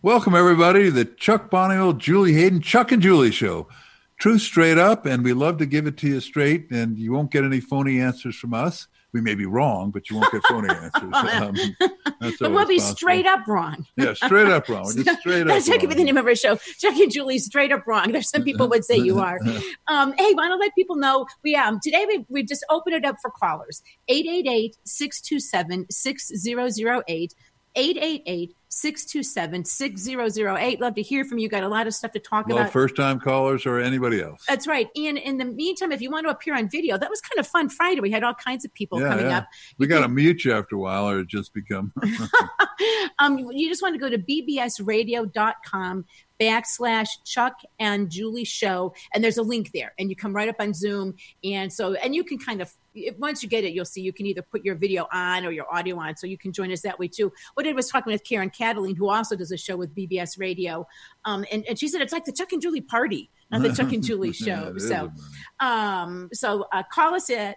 Welcome, everybody, to the Chuck Bonneville, Julie Hayden, Chuck and Julie Show. Truth straight up, and we love to give it to you straight, and you won't get any phony answers from us. We may be wrong, but you won't get phony answers. But we'll be straight up wrong. Yeah, straight up wrong. We're just straight up That's wrong. That could be the name of our show. Chuck and Julie, straight up wrong. There's some people would say you are. Hey, want to let people know today we just opened it up for callers. 888-627-6008. 888-627-6008. Love to hear from you. Got a lot of stuff to talk about. First-time callers or anybody else. That's right. And in the meantime, if you want to appear on video, that was kind of fun Friday. We had all kinds of people coming up. We got to mute you after a while or it just become... You just want to go to bbsradio.com/Chuck and Julie Show. And there's a link there. And you come right up on Zoom. And you can kind of, once you get it, you'll see you can either put your video on or your audio on. So you can join us that way too. What I was talking with Karen Cataline, who also does a show with BBS Radio. And she said it's like the Chuck and Julie party, not the Chuck and Julie show. So call us at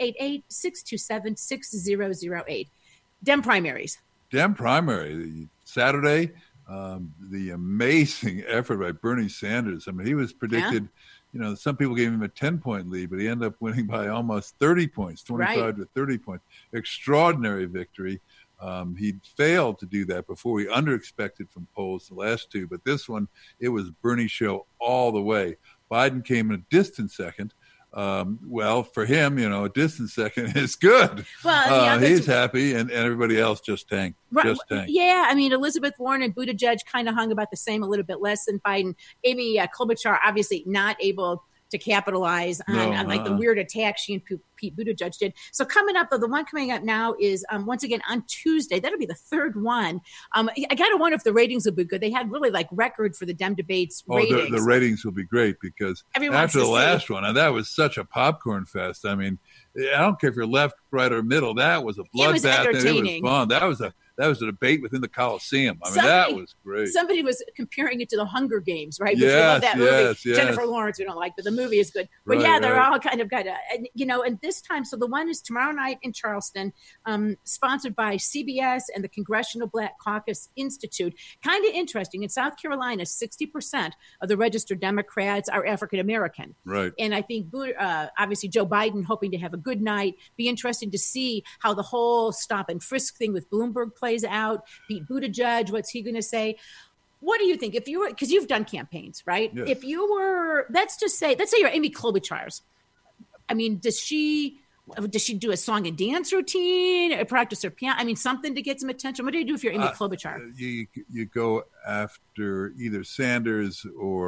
888-627-6008. Dem primaries. Dem primary, Saturday, the amazing effort by Bernie Sanders. I mean, he was predicted, some people gave him a 10-point lead, but he ended up winning by almost 30 points, 25 to 30 points. Extraordinary victory. He failed to do that before. We under-expected from polls the last two, but this one, it was Bernie show all the way. Biden came in a distant second. Well, for him, a distant second is good. Well, he's happy, and everybody else just tanked. Just tanked. Yeah, I mean, Elizabeth Warren and Buttigieg kind of hung about the same, a little bit less than Biden. Amy Klobuchar obviously not able to capitalize on like the weird attack she and Pete Buttigieg did. So coming up, though, the one coming up now is once again on Tuesday. That'll be the third one. I got to wonder if the ratings will be good. They had really record for the Dem debates ratings. The ratings will be great because after the last one, and that was such a popcorn fest. I mean, I don't care if you're left, right, or middle. That was a bloodbath. It was fun. That was a debate within the Coliseum. I mean, that was great. Somebody was comparing it to the Hunger Games, right? Yes, we love that movie. Yes. Jennifer Lawrence, we don't like, but the movie is good. But they're all kind of got and this time, so the one is tomorrow night in Charleston, sponsored by CBS and the Congressional Black Caucus Institute. Kind of interesting. In South Carolina, 60% of the registered Democrats are African American. Right. And I think, obviously, Joe Biden hoping to have a good night. Be interesting to see how the whole stop and frisk thing with Bloomberg plays out. Pete Buttigieg, what's he going to say? What do you think? If you were, because you've done campaigns, right? Yes. If you were, let's say you're Amy Klobuchar's. I mean, does she do a song and dance routine, or practice her piano? I mean, something to get some attention. What do you do if you're Amy Klobuchar? You go after either Sanders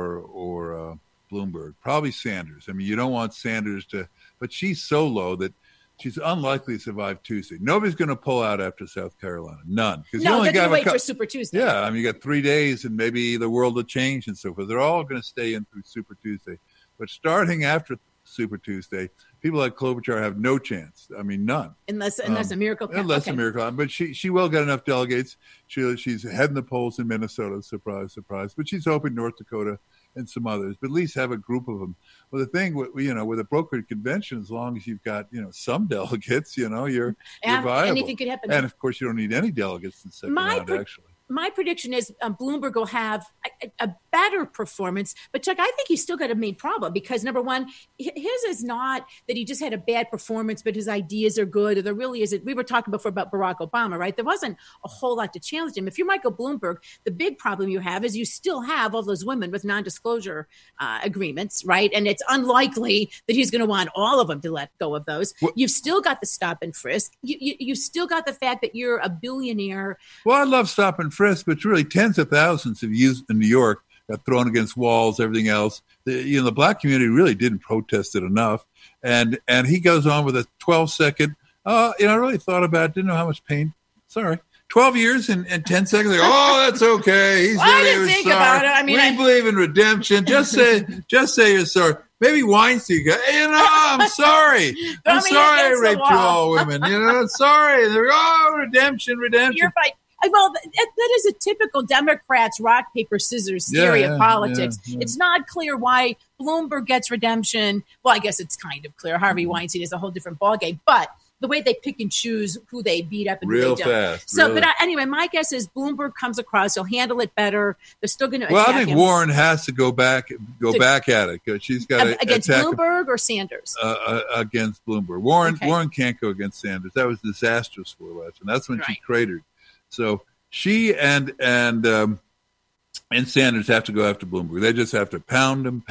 or Bloomberg. Probably Sanders. I mean, you don't want Sanders but she's so low that she's unlikely to survive Tuesday. Nobody's going to pull out after South Carolina. None. Because you only got to wait for Super Tuesday. Yeah, I mean, you got 3 days, and maybe the world will change and so forth. They're all going to stay in through Super Tuesday. But starting after Super Tuesday, people like Klobuchar have no chance. I mean, none. Unless a miracle comes. Unless a miracle. But she will get enough delegates. She's heading the polls in Minnesota. Surprise, surprise. But she's hoping North Dakota and some others, but at least have a group of them. Well, the thing with a brokered convention, as long as you've got, some delegates, you're viable. Anything could happen. And of course, you don't need any delegates in the second round, actually. My prediction is Bloomberg will have a better performance. But, Chuck, I think he's still got a main problem because, number one, his is not that he just had a bad performance, but his ideas are good. Or there really isn't. We were talking before about Barack Obama, right? There wasn't a whole lot to challenge him. If you're Michael Bloomberg, the big problem you have is you still have all those women with non-disclosure agreements, right? And it's unlikely that he's going to want all of them to let go of those. You've still got the stop and frisk. You still got the fact that you're a billionaire. Well, I love stop and frisk, but it's really tens of thousands of youth in New York got thrown against walls, everything else. The black community really didn't protest it enough. And he goes on with a 12-second, I really thought about it, didn't know how much pain. Sorry. 12 years and 10 seconds. That's okay. He's I didn't think sorry. About it. I mean, we believe in redemption. Just say you're sorry. Maybe Weinstein goes, I'm sorry. I'm sorry I raped you all women. Sorry. Redemption. You're right. Well, that is a typical Democrats rock, paper, scissors theory of politics. Yeah. It's not clear why Bloomberg gets redemption. Well, I guess it's kind of clear. Harvey Weinstein is a whole different ballgame. But the way they pick and choose who they beat up and real who they don't. fast. So, really. but anyway, my guess is Bloomberg comes across. He'll handle it better. They're still going to. Well, I think Warren has to go back at it because she's got to against Bloomberg or Sanders. Against Bloomberg. Warren can't go against Sanders. That was disastrous for her last, and that's when she cratered. So she and Sanders have to go after Bloomberg. They just have to pound him,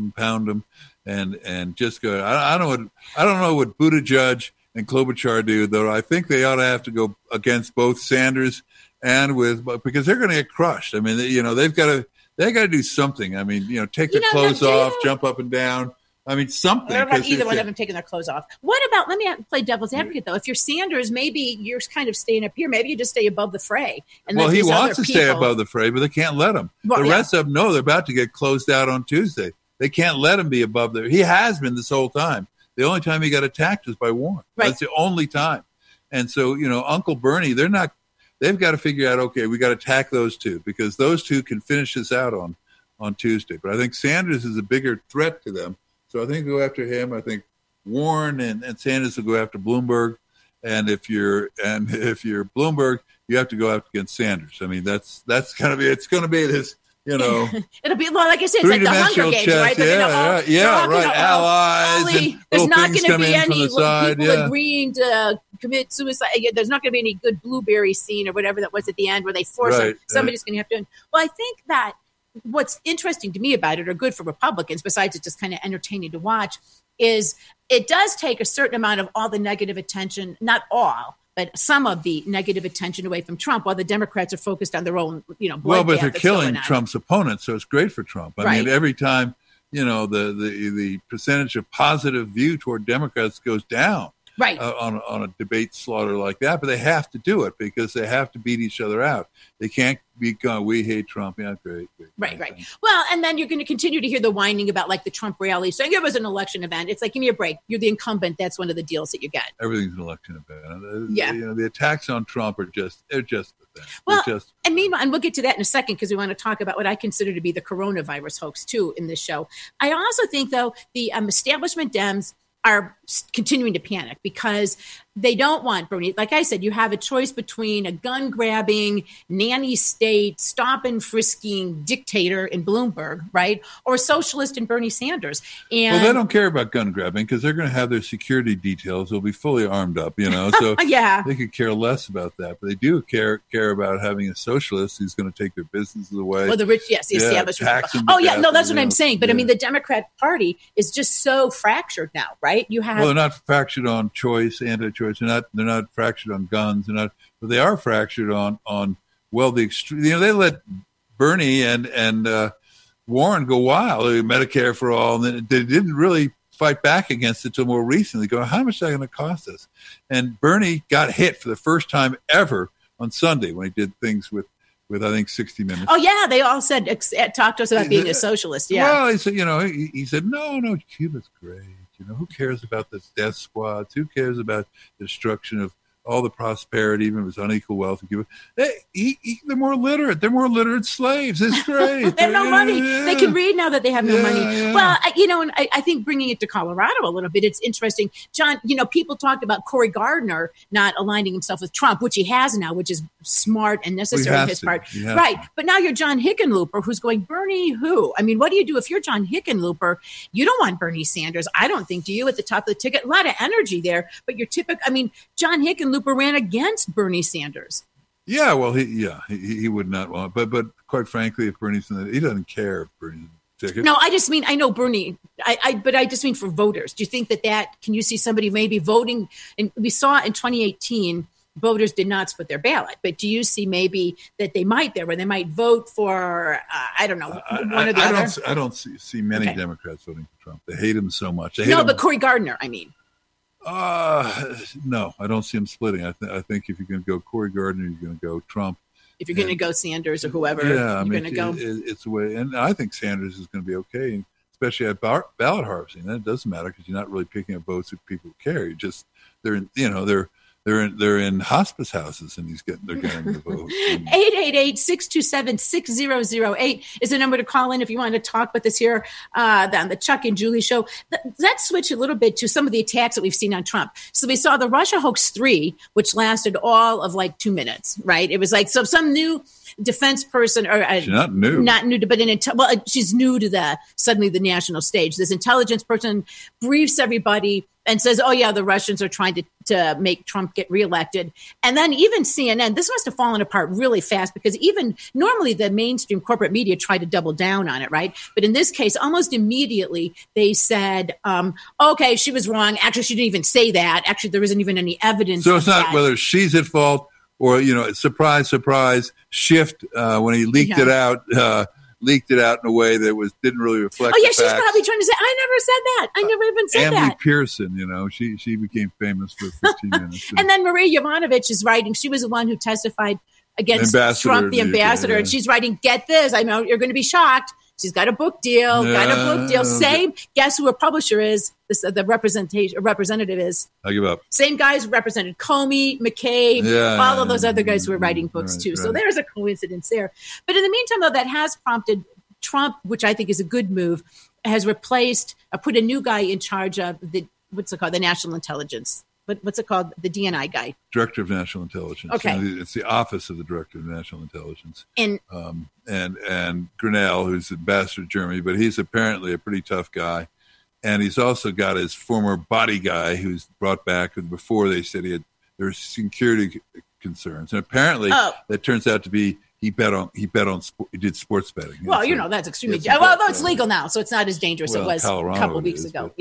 and just go. I don't know what Buttigieg and Klobuchar do, though. I think they ought to have to go against both Sanders and because they're going to get crushed. I mean, they've got to do something. I mean, take their clothes off, jump up and down. I mean, something. What about either one of them taking their clothes off? What about, let me play devil's advocate, though. If you're Sanders, maybe you're kind of staying up here. Maybe you just stay above the fray. And well, he wants to stay above the fray, but they can't let him. The rest of them know they're about to get closed out on Tuesday. They can't let him be above there. He has been this whole time. The only time he got attacked was by Warren. Right. That's the only time. And so, Uncle Bernie, they've got to figure out, okay, we got to attack those two because those two can finish this out on Tuesday. But I think Sanders is a bigger threat to them. So I think go after him. I think Warren and Sanders will go after Bloomberg. And if you're Bloomberg, you have to go out against Sanders. I mean, that's going to be, it's going to be this, it'll be, well, like I said, it's like the Hunger Games, right? Right. Allies. There's not going to be any people agreeing to commit suicide. There's not going to be any good blueberry scene or whatever that was at the end where they force them. Somebody's going to have to. Well, I think that what's interesting to me about it, or good for Republicans, besides it's just kind of entertaining to watch, is it does take a certain amount of all the negative attention, not all, but some of the negative attention away from Trump, while the Democrats are focused on their own, well, but they're killing Trump's opponents, so it's great for Trump. I mean, every time, the percentage of positive view toward Democrats goes down. Right. On a debate slaughter like that, but they have to do it because they have to beat each other out. They can't be going, we hate Trump. Yeah, great. Right. Well, and then you're going to continue to hear the whining about like the Trump rally. So it was an election event. It's like, give me a break. You're the incumbent. That's one of the deals that you get. Everything's an election event. Yeah. The attacks on Trump are just the thing. Well, and meanwhile, and we'll get to that in a second because we want to talk about what I consider to be the coronavirus hoax too in this show. I also think though the establishment Dems are continuing to panic because they don't want Bernie. Like I said, you have a choice between a gun-grabbing, nanny state, stop and frisking dictator in Bloomberg, right? Or socialist in Bernie Sanders. And well, they don't care about gun grabbing because they're going to have their security details. They'll be fully armed up, So they could care less about that. But they do care about having a socialist who's going to take their businesses away. Well, the rich, the establishment. That's what I'm saying. But I mean, the Democrat Party is just so fractured now, right? You have. Well, they're not fractured on choice, anti-choice. They're not fractured on guns. But they are fractured on the extreme. They let Bernie and Warren go wild. Medicare for all, and they didn't really fight back against it until more recently. Go, how much is that going to cost us? And Bernie got hit for the first time ever on Sunday when he did things with I think 60 Minutes. Oh yeah, they all said talk to us about being a socialist. Yeah. Well, he said he said no, Cuba's great. Who cares about the death squads? Who cares about the destruction of all the prosperity, even if it's unequal wealth in Cuba? They're more literate. They're more literate slaves. It's great. They have no money. They can read now that they have no money. Yeah. Well, and I think bringing it to Colorado a little bit, it's interesting. John, people talked about Cory Gardner not aligning himself with Trump, which he has now, which is smart and necessary on his part. Right. But now you're John Hickenlooper, who's going, Bernie who? I mean, what do you do if you're John Hickenlooper? You don't want Bernie Sanders. I don't think, do you, at the top of the ticket? A lot of energy there. But you're John Hickenlooper ran against Bernie Sanders. Yeah, well, he would not want, but quite frankly, if Bernie's in he doesn't care if Bernie's ticket. No, I just mean I know Bernie. But I just mean for voters. Do you think that can you see somebody maybe voting? And we saw in 2018, voters did not split their ballot. But do you see maybe that they might where they might vote for I don't know one or the other? I don't see many Democrats voting for Trump. They hate him so much. But Cory Gardner, I mean. No, I don't see him splitting. I think if you're going to go Cory Gardner, you're going to go Trump. If you're going to go Sanders or whoever, you're going to go. It's a way, and I think Sanders is going to be okay, especially at ballot harvesting. That doesn't matter because you're not really picking up votes of people who care. They're they're in hospice houses, and they're getting the vote. 888-627-6008 is the number to call in if you want to talk with us here on the Chuck and Julie show. Let's switch a little bit to some of the attacks that we've seen on Trump. So we saw the Russia hoax 3, which lasted all of like 2 minutes, right? It was like some new defense person, or she's not new, but she's new to suddenly the national stage. This intelligence person briefs everybody and says, oh, yeah, the Russians are trying to make Trump get reelected. And then even CNN, this must have fallen apart really fast, because even normally the mainstream corporate media tried to double down on it, right? But in this case, almost immediately they said, okay, she was wrong. Actually, she didn't even say that. Actually, there isn't even any evidence. So it's not whether she's at fault or, surprise, surprise, Schiff, when he leaked it out in a way that didn't really reflect. Oh yeah, the she's facts. probably trying to say, I never said that. I never even said Emily that. Pearson, she became famous for 15 minutes. And then Marie Yovanovitch is writing. She was the one who testified against Trump, the ambassador, and she's writing, get this. I know you're going to be shocked. She's got a book deal. Same. Guess who her publisher is? The representative is. I give up. Same guys represented Comey, McCabe, all of those other guys who were writing books too. Right. So there's a coincidence there. But in the meantime, though, that has prompted Trump, which I think is a good move, has put a new guy in charge of the National Intelligence. What's it called? The DNI guy. Director of National Intelligence. Okay. It's the Office of the Director of National Intelligence. And Grinnell, who's ambassador to Germany, but he's apparently a pretty tough guy. And he's also got his former body guy who's brought back before they said there were security concerns. And apparently that turns out to be he did sports betting. Well, that's extremely although it's legal now, so it's not as dangerous as it was Colorado a couple of weeks ago.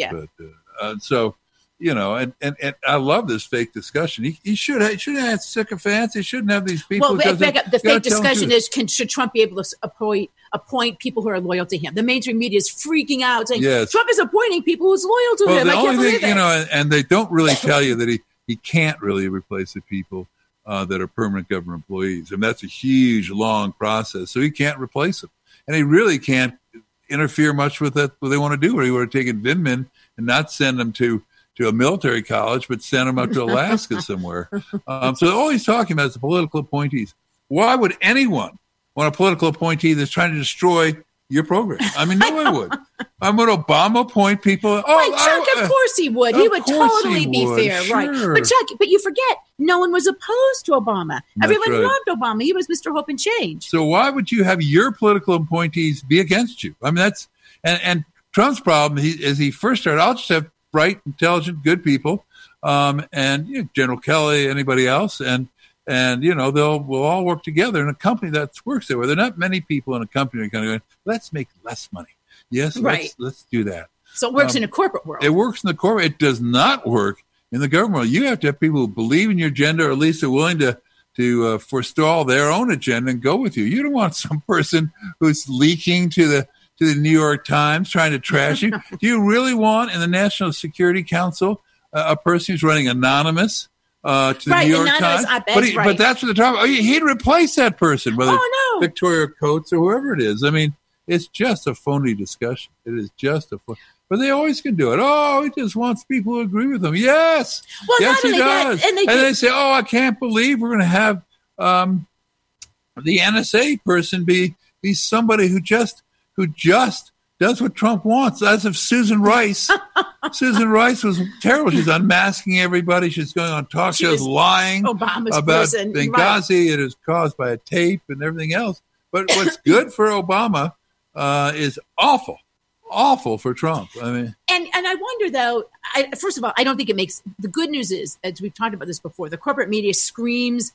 So and I love this fake discussion. He should have sycophants. He shouldn't have these people. Well, the fake discussion is should Trump be able to appoint people who are loyal to him? The mainstream media is freaking out, saying Trump is appointing people who's loyal to him. The only thing, and they don't really tell you that he can't really replace the people that are permanent government employees. And that's a huge, long process. So he can't replace them. And he really can't interfere much with that, what they want to do. Or he would have taken Vindman and not send them to a military college, but send them up to Alaska somewhere. So all he's talking about is the political appointees. Why would anyone want a political appointee that's trying to destroy your program? I mean, no one would. Would Obama appoint people? Chuck, of course he would. He would totally be fair, sure. Right? But Chuck, you forget, no one was opposed to Obama. Everyone loved Obama. He was Mr. Hope and Change. So why would you have your political appointees be against you? I mean, that's and Trump's problem. As he first started, I'll just have bright, intelligent, good people, and General Kelly, anybody else, and we'll all work together in a company that works that way. There are not many people in a company that kind of going, let's make less money. Yes, right. Let's do that. So it works in a corporate world. It works in the corporate. It does not work in the government world. You have to have people who believe in your agenda, or at least are willing to forestall their own agenda and go with you. You don't want some person who's leaking to the New York Times trying to trash you. Do you really want in the National Security Council a person who's running anonymous to the New York Times? But that's what they're talking about. He'd replace that person, whether it's Victoria Coates or whoever it is. I mean, it's just a phony discussion. It is just a phony. But they always can do it. Oh, he just wants people who agree with him. Yes. Well, yes, he does. And they say, oh, I can't believe we're going to have the NSA person be somebody who just does what Trump wants. As if Susan Rice. Susan Rice was terrible. She's unmasking everybody. She's going on talk shows lying about Benghazi. Right. It is caused by a tape and everything else. But what's good for Obama is awful for Trump. I mean, and I wonder though. First of all, I don't think it makes. The good news is, as we've talked about this before, the corporate media screams,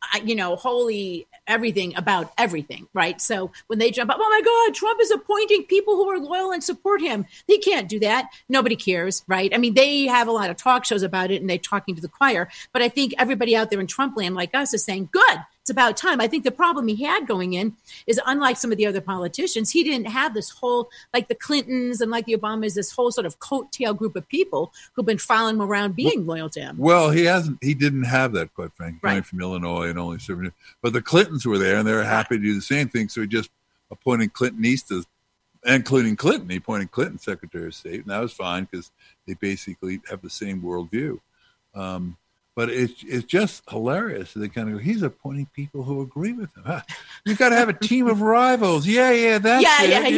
holy everything about everything, right? So when they jump up, oh my God, Trump is appointing people who are loyal and support him. They can't do that. Nobody cares, right? I mean, they have a lot of talk shows about it and they're talking to the choir. But I think everybody out there in Trump land like us is saying, good, it's about time. I think the problem he had going in is, unlike some of the other politicians, he didn't have this whole, like the Clintons and like the Obamas, this whole sort of coattail group of people who've been following him around being loyal to him. Well, he didn't have that, quite frankly, coming from Illinois and only serving. But the Clintons were there and they were happy to do the same thing. So he just appointed Clintonistas, including Clinton. He appointed Clinton Secretary of State, and that was fine because they basically have the same worldview. But it's just hilarious. They kind of go, he's appointing people who agree with him. Huh? You got to have a team of rivals. Yeah, that's it.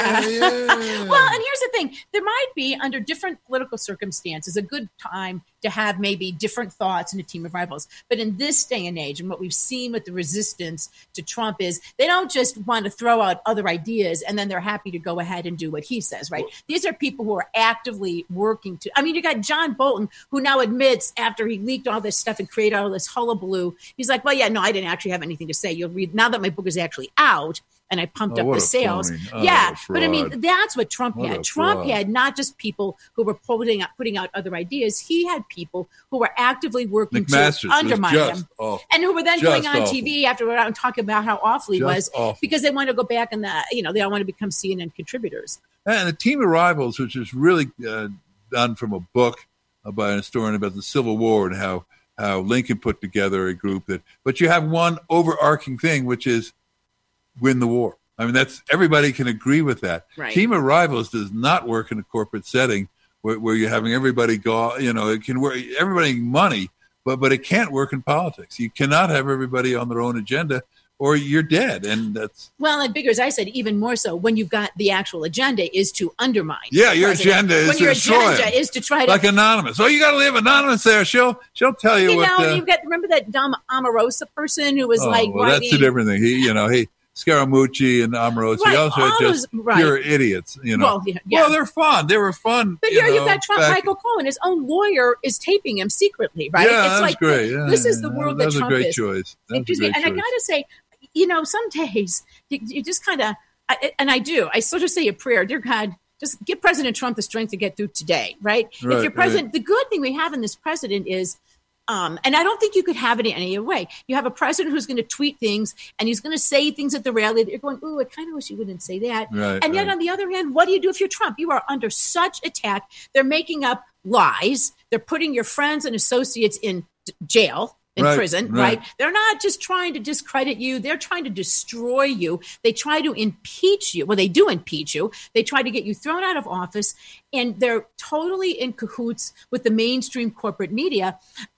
Yeah. Well, and here's the thing. There might be, under different political circumstances, a good time to have maybe different thoughts in a team of rivals. But in this day and age, and what we've seen with the resistance to Trump is they don't just want to throw out other ideas and then they're happy to go ahead and do what he says, right? These are people who are actively working to, I mean, you got John Bolton, who now admits after he leaked all this stuff and created all this hullabaloo, he's like, well, yeah, no, I didn't actually have anything to say. You'll read, now that my book is actually out, and I pumped up the sales. But I mean, that's what Trump had. Trump had not just people who were putting out other ideas. He had people who were actively working to undermine him. And who were then going on TV after we're out and talking about how awful he was because they want to go back and they all want to become CNN contributors. And the team of rivals, which is really done from a book by an historian about the Civil War and how Lincoln put together a group but you have one overarching thing, which is win the war. I mean, everybody can agree with that. Right. Team of rivals does not work in a corporate setting where you're having everybody go, it can work, everybody money, but it can't work in politics. You cannot have everybody on their own agenda or you're dead. And that's. Well, and bigger, as I said, even more so when you've got the actual agenda is to undermine. Yeah, your agenda is to destroy him. Agenda is to try to. Like Anonymous. Oh, you got to leave Anonymous there. She'll tell you what. You've got, remember that dumb Omarosa person who was writing. That's a different thing. He Scaramucci and Omarosa. Right, also just pure idiots, Well, they're fun. They were fun. But here you've got Trump, Michael Cohen. His own lawyer is taping him secretly, right? Yeah, that's great. This is the world that Trump is. That was a great choice. And I got to say, some days you just kind of, and I sort of say a prayer, dear God, just give President Trump the strength to get through today, right? If you're president, the good thing we have in this president is, and I don't think you could have it any other way. You have a president who's going to tweet things and he's going to say things at the rally that you're going, ooh, I kind of wish you wouldn't say that. And yet on the other hand, what do you do if you're Trump? You are under such attack. They're making up lies. They're putting your friends and associates in jail. In prison, right? They're not just trying to discredit you. They're trying to destroy you. They try to impeach you. Well, they do impeach you. They try to get you thrown out of office. And they're totally in cahoots with the mainstream corporate media.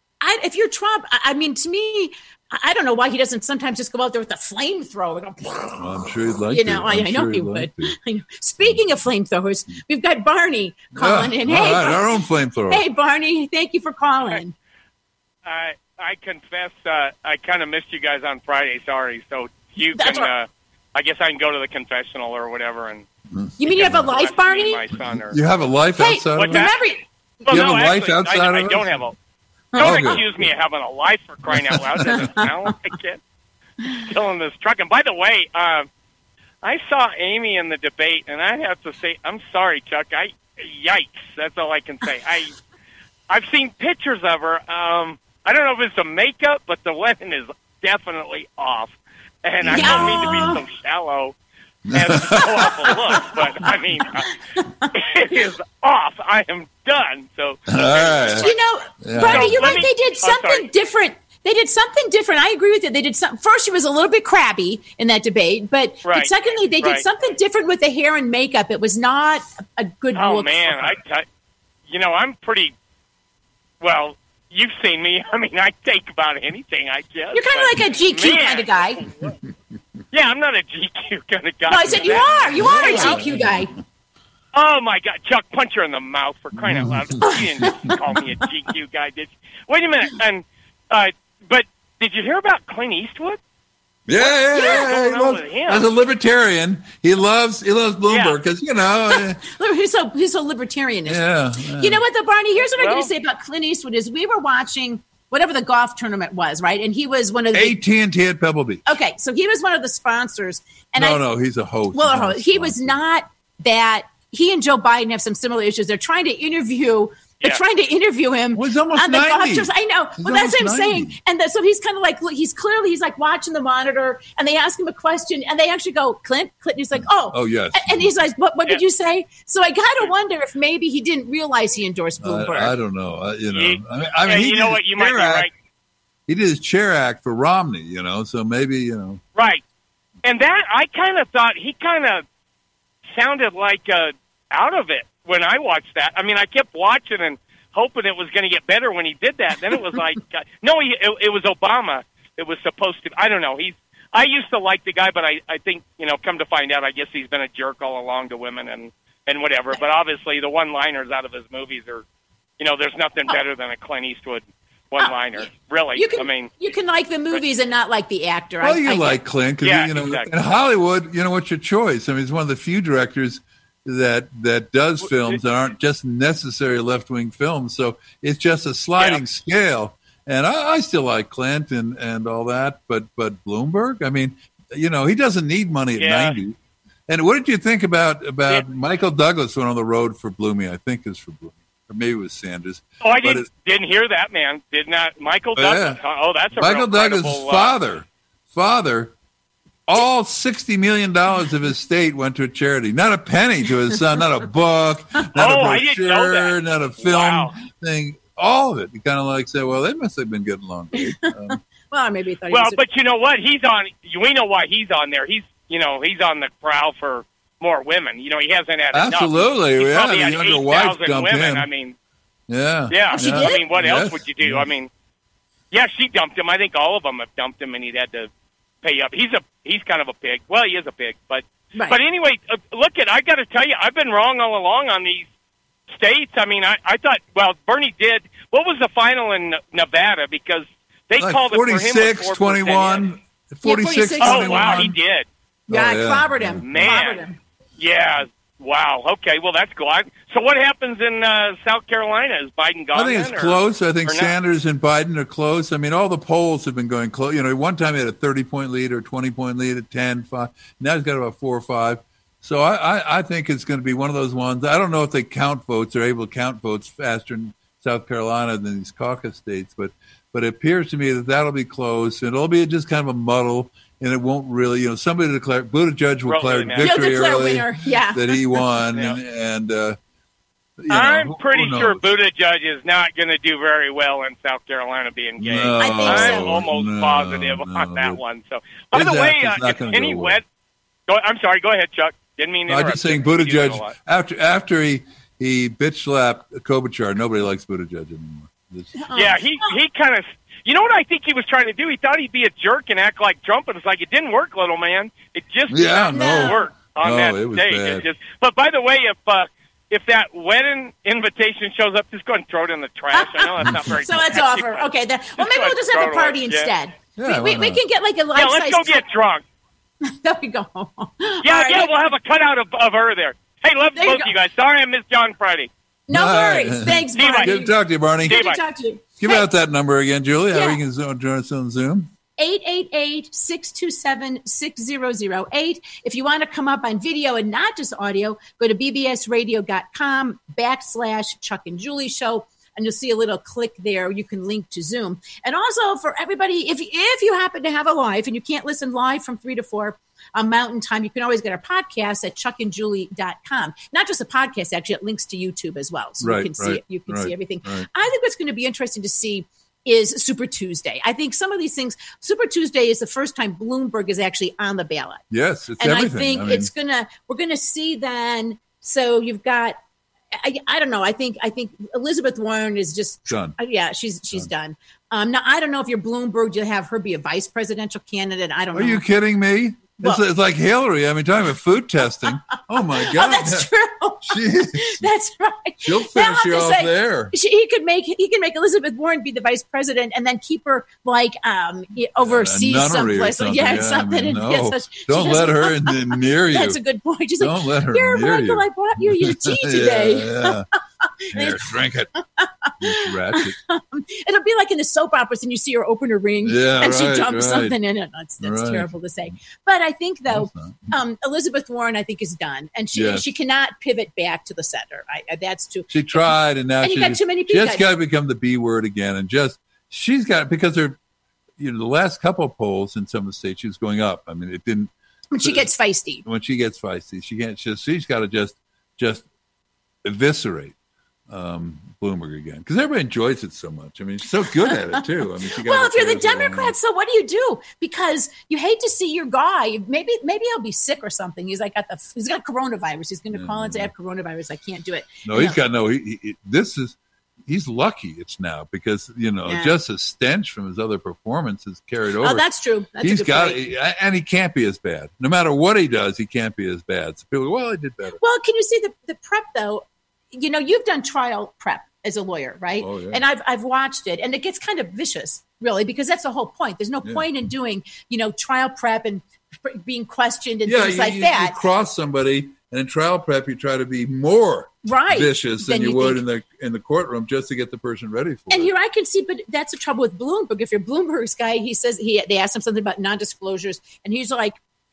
If you're Trump, I mean, to me, I don't know why he doesn't sometimes just go out there with a flamethrower. I'm sure he'd like to. I know he would. Speaking of flamethrowers, we've got Barney calling in. Hey, our own flamethrower. Hey, Barney, thank you for calling. I confess, I kind of missed you guys on Friday. Sorry. So you can, I guess I can go to the confessional or whatever. And you mean you have a life, Barney? My son or... You have a life outside of it? Well, you have a life outside of it? I don't have a... Don't accuse me of having a life, for crying out loud. Doesn't sound like it. Still in this truck. And by the way, I saw Amy in the debate, and I have to say, I'm sorry, Chuck. Yikes. That's all I can say. I've seen pictures of her. I don't know if it's the makeup, but the wedding is definitely off. And I don't mean to be so shallow and so awful look, but I mean, it is off. I am done. So, Barney, you're right. They did something different. They did something different. I agree with you. They did something. First, she was a little bit crabby in that debate, but secondly, they did something different with the hair and makeup. It was not a good look. Oh man, I'm pretty well. You've seen me. I mean, I take about anything, I guess. You're kind of like a GQ kind of guy. Yeah, I'm not a GQ kind of guy. No, I said you are. You are a GQ guy. Oh, my God. Chuck, punch her in the mouth for crying out loud. You didn't call me a GQ guy, did you? Wait a minute. And but did you hear about Clint Eastwood? Yeah. As a libertarian, he loves Bloomberg because he's so libertarian. Yeah. You know what, though, Barney? Here's what I'm going to say about Clint Eastwood: is we were watching whatever the golf tournament was, right? And he was one of the AT&T at Pebble Beach. Okay, so he was one of the sponsors. And no, he's a host. Well, he was not that. He and Joe Biden have some similar issues. They're trying to interview. They're trying to interview him on the 90. Golf course. I know. Well, that's what I'm saying. And so he's kind of like, look, he's like watching the monitor, and they ask him a question, and they actually go, Clint? And he's like, oh yes. And he's like, what did you say? So I got to wonder if maybe he didn't realize he endorsed Bloomberg. I don't know. I mean, you know what? You might be right. He did his chair act for Romney, so maybe, Right. And that, I kind of thought he kind of sounded like out of it when I watched that. I mean, I kept watching and hoping it was going to get better when he did that. Then it was like, no, it was Obama. It was supposed to. I don't know. I used to like the guy, but I think, come to find out, I guess he's been a jerk all along to women and whatever. But obviously, the one-liners out of his movies are, there's nothing better than a Clint Eastwood one-liner. Really, you can like the movies and not like the actor. Well, you like Clint because exactly. In Hollywood, what's your choice? I mean, he's one of the few directors that does films that aren't just necessarily left-wing films. So it's just a sliding scale. And I still like Clint and all that, but Bloomberg, I mean, he doesn't need money at 90. And what did you think about Michael Douglas went on the road for Bloomy? I think it's for Bloomy, or maybe it was Sanders. Oh, I didn't hear that, man. Did not Michael Douglas? Yeah. Oh, that's a Michael Douglas' father. All $60 million of his estate went to a charity. Not a penny to his son. Not a book. Not a brochure. Not a film thing. All of it. He kind of like said, "Well, they must have been getting along." Well, maybe he thought. But you know what? He's on. We know why he's on there. He's on the prowl for more women. He hasn't had absolutely. Enough. He probably had younger wife dumped women. him. I mean, yeah. Oh, she did? I mean, what else would you do? I mean, she dumped him. I think all of them have dumped him, and he'd had to pay up. He's kind of a pig. Well, he is a pig, but anyway, I got to tell you, I've been wrong all along on these states. I mean, I thought, Bernie did. What was the final in Nevada? Because they called it for him 46-21. 46-21. Oh, wow, he did. Yeah, I clobbered him. Man. Clobbered him. Yeah. Wow. Okay, well, that's cool. So what happens in South Carolina? Is Biden gone? I think it's close. I think Sanders and Biden are close. I mean, all the polls have been going close. One time he had a 30-point lead or 20-point lead at 10, 5. Now he's got about 4 or 5. So I think it's going to be one of those ones. I don't know if they count votes or able to count votes faster in South Carolina than these caucus states, but it appears to me that that'll be close, and it'll be just kind of a muddle, and it won't really, somebody declare, Buttigieg will declare victory early that he won, and I'm pretty sure Buttigieg is not going to do very well in South Carolina being gay. No, I think so. I'm almost positive on that one. So, by the way, if any I'm sorry, go ahead, Chuck. Didn't mean to interrupt. I'm just saying Buttigieg, after he bitch slapped Klobuchar, nobody likes Buttigieg anymore. Yeah, he kind of, what I think he was trying to do? He thought he'd be a jerk and act like Trump, and it's like, it didn't work, little man. It just didn't work on that stage. But by the way, if that wedding invitation shows up, just go ahead and throw it in the trash. I know that's not very So let's offer. Okay, maybe we'll just have a party instead. Yeah, we can get like a life-size. Yeah, let's go get drunk. There we go. We'll have a cutout of her there. Hey, love both you guys. Sorry I missed John Friday. No worries. Thanks, Barney. Good to talk to you, Barney. Good to talk to you. Give out that number again, Julie. How you can join us on Zoom. 888-627-6008. If you want to come up on video and not just audio, go to bbsradio.com/Chuck and Julie Show, and you'll see a little click there. You can link to Zoom. And also for everybody, if you happen to have a live and you can't listen live from 3 to 4 Mountain Time, you can always get our podcast at chuckandjulie.com. Not just a podcast, actually, it links to YouTube as well. So you can see it. You can see everything. Right. I think what's going to be interesting to see is Super Tuesday. I think some of these things, Super Tuesday is the first time Bloomberg is actually on the ballot. Yes, it's and everything. I think we're gonna see then. So you've got, I don't know. I think Elizabeth Warren is just done. She's done. Now I don't know if you're Bloomberg, you'll have her be a vice presidential candidate. I don't know. Are you kidding me? It's like Hillary. I mean, talking about food testing. Oh my God, that's true. That's right. She'll finish you off there. He can make Elizabeth Warren be the vice president and then keep her like overseas someplace. Something. Something. Don't let her near you. That's a good point. She's don't let her here, near Michael, you. I brought you your tea today. Here, drink it. Ratchet. It'll be like in the soap operas, and you see her open her ring, and she dumps something in it. That's terrible to say. But I think, though, Elizabeth Warren, I think, is done, and she cannot pivot back to the center. That's too. She tried, and now you got too many people. She's got to become the B word again, and she's got, because they're, the last couple of polls in some of the states, she was going up. I mean, it didn't. When she gets feisty. When she gets feisty, she can't. She's got to just eviscerate Bloomberg again, because everybody enjoys it so much. I mean, she's so good at it too. I mean, well, if you're the Democrats, so what do you do? Because you hate to see your guy. Maybe he'll be sick or something. He's got coronavirus. He's going to call and say, "I have coronavirus. I can't do it." No, he's got no. This is he's lucky it's now because, just a stench from his other performances carried over. Oh, that's true. That's he's a good got point. and he can't be as bad. No matter what he does, he can't be as bad. So people go, well, he did better. Well, can you see the prep, though? You've done trial prep as a lawyer, right? Oh, yeah. And I've watched it, and it gets kind of vicious, really, because that's the whole point. There's no point in doing, trial prep and being questioned and things like that. You cross somebody, and in trial prep, you try to be more vicious than you would in the courtroom just to get the person ready for it. And here I can see, but that's the trouble with Bloomberg. If you're Bloomberg's guy, he says they asked him something about non-disclosures, and he's like,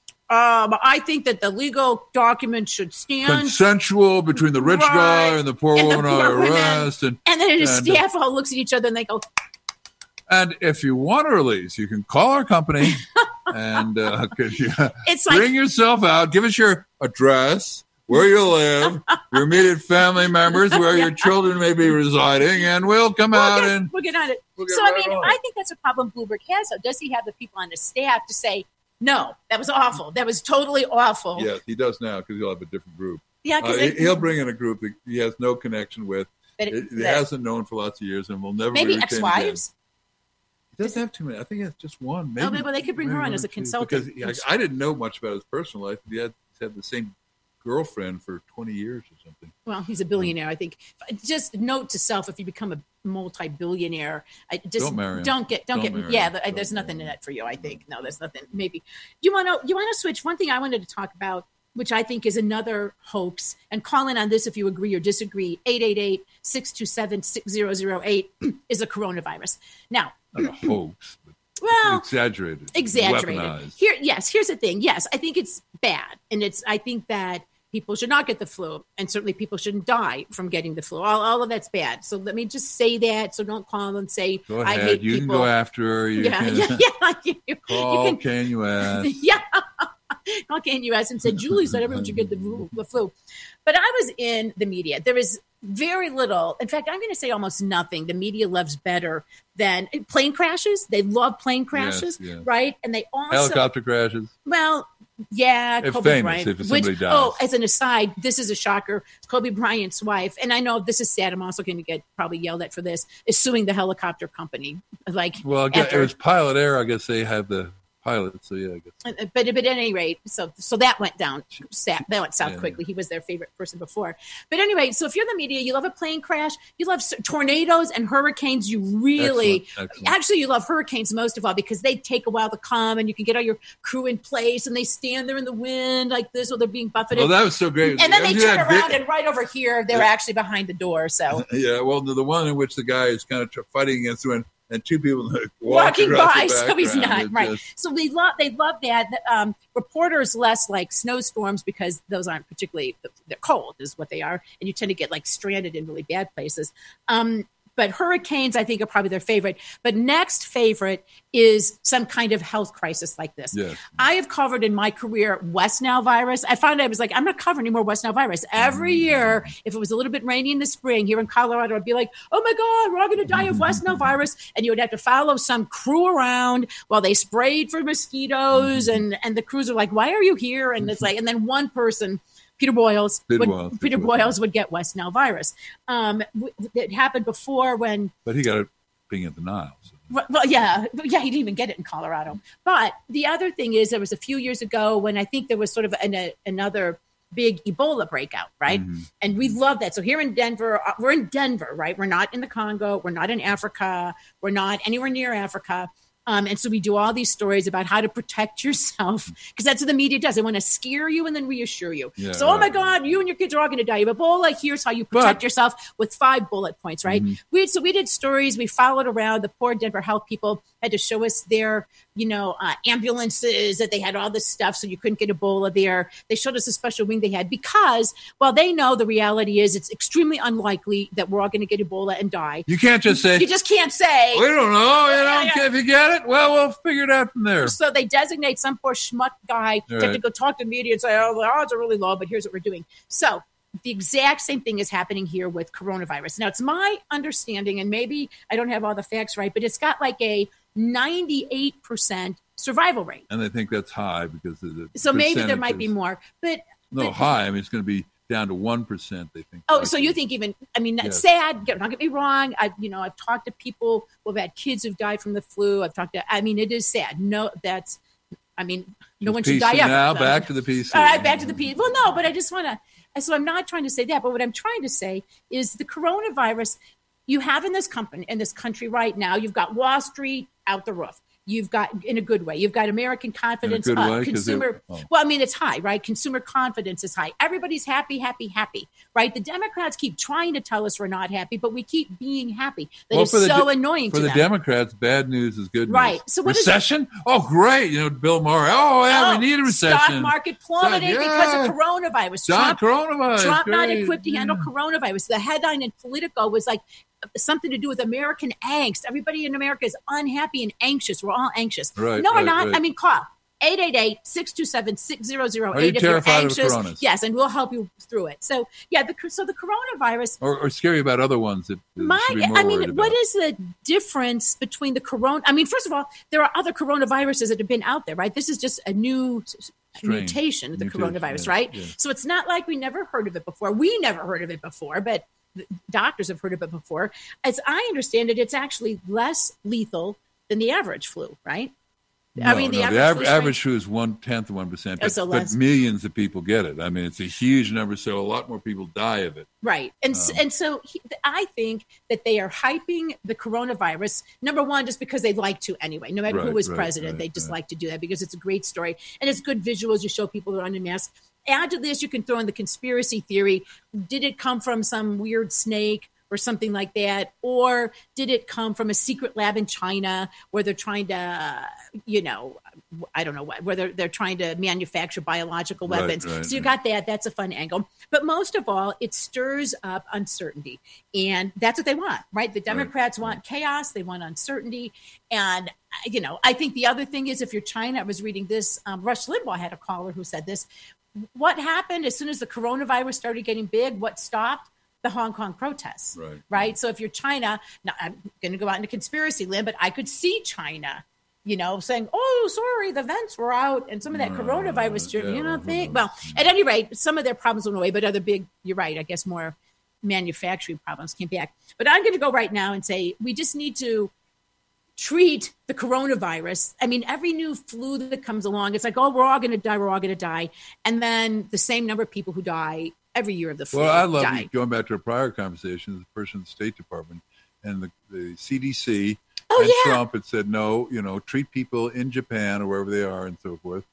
I think that the legal document should stand consensual between the rich guy and the poor woman on arrest. And then his staff all looks at each other and they go. And if you want to release, you can call our company and bring yourself out. Give us your address, where you live, your immediate family members, where your children may be residing, and we'll come out and we'll get on it. Right I think that's a problem Bloomberg has. So does he have the people on his staff to say, no, that was awful. That was totally awful. Yes, he does now because he'll have a different group. Yeah, he'll bring in a group that he has no connection with. It hasn't known for lots of years and will never maybe be ex-wives. He doesn't have too many. I think he has just one. Maybe they could bring her on as a consultant. Because I didn't know much about his personal life. He had the same girlfriend for 20 years or something. Well, he's a billionaire, I think. Just note to self: if you become a multi-billionaire, don't marry him. Don't get. There's nothing in it for you. I think no, there's nothing. Maybe you want to switch. One thing I wanted to talk about, which I think is another hoax, and call in on this if you agree or disagree. 888-627-6008 is a coronavirus. Now, not a hoax. Well, exaggerated. Weaponized. Here's the thing. Yes, I think it's bad, and I think that people should not get the flu, and certainly people shouldn't die from getting the flu. All of that's bad. So let me just say that. So don't call and say, go ahead. I hate you people. Can go after her. Call KNUS. Yeah. Call KNUS and said, Julie said everyone should get the flu. But I was in the media. There is very little. In fact, I'm going to say almost nothing the media loves better than plane crashes. They love plane crashes, right? And they also helicopter crashes. Well, yeah, if Kobe famous, Bryant. If somebody dies. Oh, as an aside, this is a shocker. Kobe Bryant's wife, and I know this is sad. I'm also going to get probably yelled at for this. Is suing the helicopter company. It was Pilot Air. I guess they have the pilot. So yeah, I guess. But at any rate, so that went down. That went south quickly. He was their favorite person before. But anyway, so if you're the media, you love a plane crash, you love tornadoes and hurricanes. You really, excellent. Actually, you love hurricanes most of all because they take a while to come, and you can get all your crew in place, and they stand there in the wind like this while they're being buffeted. Oh, that was so great. And then they turn around, and right over here, they're actually behind the door. So yeah, well, the one in which the guy is kind of fighting against the wind. And two people walking by, so he's not right. So they love that. Reporters less like snowstorms because those aren't particularly they're cold, is what they are, and you tend to get like stranded in really bad places. But hurricanes, I think, are probably their favorite. But next favorite is some kind of health crisis like this. Yes. I have covered in my career West Nile virus. I found I was like, I'm not covering any more West Nile virus. Every year, if it was a little bit rainy in the spring here in Colorado, I'd be like, oh my God, we're all going to die of West Nile virus. And you would have to follow some crew around while they sprayed for mosquitoes. And the crews are like, why are you here? And it's like, and then one person, Peter Boyles would get West Nile virus. It happened before but he got it being at the Nile. So. Well, yeah, he didn't even get it in Colorado. But the other thing is, there was a few years ago when I think there was sort of another big Ebola breakout, right? Mm-hmm. And we love that. So here in Denver, we're in Denver, right? We're not in the Congo. We're not in Africa. We're not anywhere near Africa. And so we do all these stories about how to protect yourself, because that's what the media does. They want to scare you and then reassure you. Yeah, so, oh my God, you and your kids are all going to die of Ebola. Here's how you protect yourself with 5 bullet points, right? Mm-hmm. We did stories. We followed around. The poor Denver health people had to show us their, ambulances, that they had all this stuff so you couldn't get Ebola there. They showed us a special wing they had because, well, they know the reality is it's extremely unlikely that we're all going to get Ebola and die. You can't just say. You just can't say. We don't know. If you get it, well, we'll figure it out from there. So they designate some poor schmuck guy to have to go talk to the media and say, oh, the odds are really low, but here's what we're doing. So the exact same thing is happening here with coronavirus. Now, it's my understanding, and maybe I don't have all the facts right, but it's got like a 98% survival rate. And they think that's high because of the so maybe there might be more. But high. I mean, it's going to be down to 1%. They think. Oh, so you think even? I mean, that's sad. Don't get me wrong. I've talked to people who've had kids who've died from the flu. It is sad. No, that's. I mean, no one should die ever. Now back to the PC. All right, back to the PC. Well, no, but I just want to. So I'm not trying to say that. But what I'm trying to say is the coronavirus you have in this country right now. You've got Wall Street out the roof. You've got, in a good way, you've got American confidence up. Consumer, well, I mean, it's high, right? Consumer confidence is high. Everybody's happy, right? The Democrats keep trying to tell us we're not happy, but we keep being happy. That is so annoying to them. For the Democrats, bad news is good news. Right. So what recession? Oh, great. Bill Maher. We need a recession. Stock market plummeted because of coronavirus. Trump not equipped to handle coronavirus. The headline in Politico was like, something to do with American angst. Everybody in America is unhappy and anxious. We're all anxious. Right, no, we're not. Right. I mean, call 888-627-6008 if you're anxious. Yes, and we'll help you through it. So, the coronavirus. Or scary about other ones. What is the difference between the corona? I mean, first of all, there are other coronaviruses that have been out there, right? This is just a new mutation of the coronavirus, right? Yeah. So it's not like we never heard of it before. We never heard of it before, but doctors have heard of it before. As I understand it, it's actually less lethal than the average flu, right? The average flu is 0.1% of 1%, but millions of people get it. I mean, it's a huge number, so a lot more people die of it. Right. And so I think that they are hyping the coronavirus, number one, just because they like to anyway. No matter who was president, they just like to do that because it's a great story. And it's good visuals. You show people that are unmasked. Add to this, you can throw in the conspiracy theory. Did it come from some weird snake or something like that? Or did it come from a secret lab in China where they're trying to, I don't know what, where they're trying to manufacture biological weapons. So you got that. That's a fun angle. But most of all, it stirs up uncertainty. And that's what they want, right? The Democrats want chaos. They want uncertainty. And, I think the other thing is if you're China, I was reading this, Rush Limbaugh had a caller who said this. What happened as soon as the coronavirus started getting big? What stopped? The Hong Kong protests, right? So if you're China, now I'm going to go out into conspiracy land, but I could see China, saying, "Oh, sorry, the vents were out," and some of that coronavirus, Well, at any rate, some of their problems went away, but other big, you're right, I guess more manufacturing problems came back. But I'm going to go right now and say we just need to treat the coronavirus. I mean, every new flu that comes along, it's like, oh, we're all going to die. And then the same number of people who die every year of the flu. Well, I love going back to a prior conversation, the person in the State Department and the CDC Trump had said, no, treat people in Japan or wherever they are and so forth.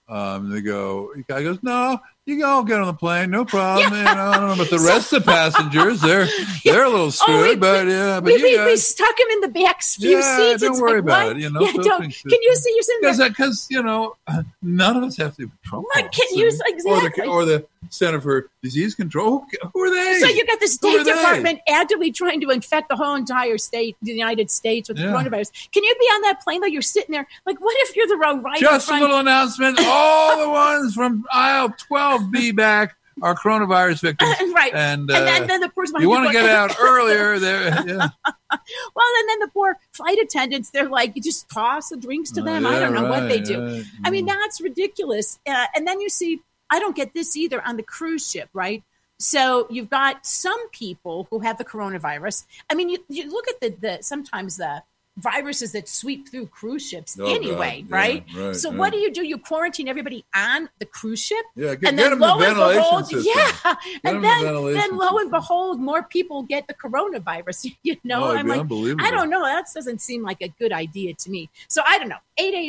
The guy goes, no, you can all get on the plane, no problem. I don't know about the rest of the passengers. They're a little screwed, we stuck him in the back few seats. Don't worry about it. Can you see you're sitting there? Because none of us have to Trump. Exactly. Or the Center for Disease Control. Who are they? So you got the State Department actively trying to infect the whole entire state, the United States, with the coronavirus. Can you be on that plane though? You're sitting there like, what if you're the row right? Just a little announcement. All the ones from aisle 12B back are coronavirus victims. Right. And then the person you want to get out earlier there. Yeah. Well, and then the poor flight attendants, they're like, you just toss the drinks to them. I don't know what they do. Right. I mean, that's ridiculous. And then you see, I don't get this either on the cruise ship, right? So you've got some people who have the coronavirus. I mean, you look at the sometimes the viruses that sweep through cruise ships right? So what do? You quarantine everybody on the cruise ship? Yeah, and then lo and behold, then lo and behold, more people get the coronavirus. I'm like, I don't know. That doesn't seem like a good idea to me. So I don't know.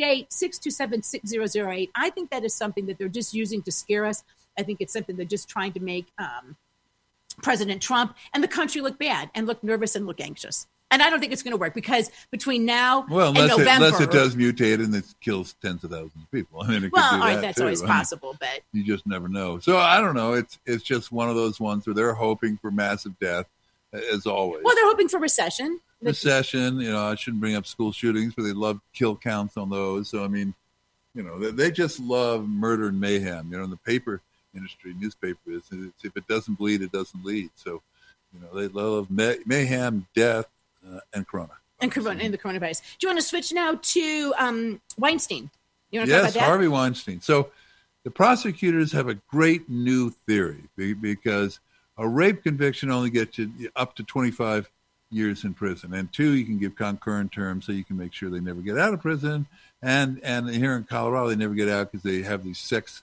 888-627-6008. I think that is something that they're just using to scare us. I think it's something they're just trying to make President Trump and the country look bad and look nervous and look anxious. And I don't think it's going to work because between now and November... unless it does mutate and it kills tens of thousands of people. I mean, it could do that that's too. Always possible, but... You just never know. So I don't know. It's just one of those ones where they're hoping for massive death, as always. Well, they're hoping for recession. I shouldn't bring up school shootings, but they love kill counts on those. So, I mean, they just love murder and mayhem. In the paper industry, newspaper is, if it doesn't bleed, it doesn't lead. So, they love mayhem, death, and corona. And the coronavirus. Do you want to switch now to Weinstein? You want to talk about that? Harvey Weinstein. So the prosecutors have a great new theory because a rape conviction only gets you up to 25 years in prison. And 2, you can give concurrent terms so you can make sure they never get out of prison. And here in Colorado, they never get out because they have these sex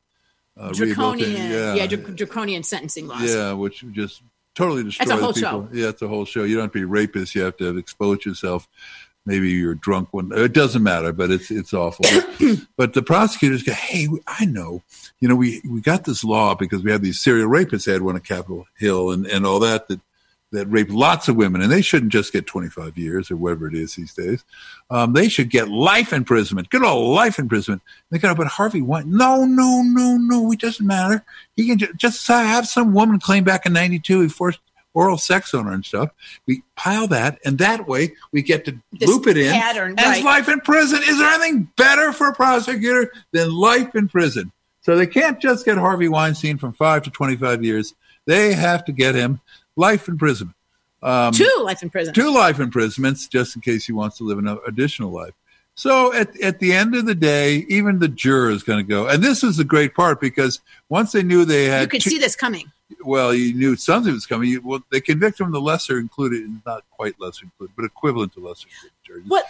draconian sentencing laws. Yeah, which just totally destroy the whole people. Show. Yeah, it's a whole show. You don't have to be a rapist. You have to expose yourself. Maybe you're drunk one. It doesn't matter, but it's awful. But the prosecutors go, hey, I know. We got this law because we have these serial rapists had one at Capitol Hill and all that raped lots of women, and they shouldn't just get 25 years or whatever it is these days. They should get life imprisonment, good old life imprisonment. They got, but Harvey Weinstein, no, it doesn't matter. He can just have some woman claim back in 92 he forced oral sex on her and stuff. We pile that, and that way we get to loop it in pattern, as life in prison. Is there anything better for a prosecutor than life in prison? So they can't just get Harvey Weinstein from 5 to 25 years. They have to get him life imprisonment. 2 life imprisonments. 2 life imprisonments, just in case he wants to live an additional life. So at the end of the day, even the juror is going to go. And this is the great part, because once they knew they had... You could see this coming. Well, you knew something was coming. They convict him of the lesser included, not quite lesser included, but equivalent to lesser included charges. What?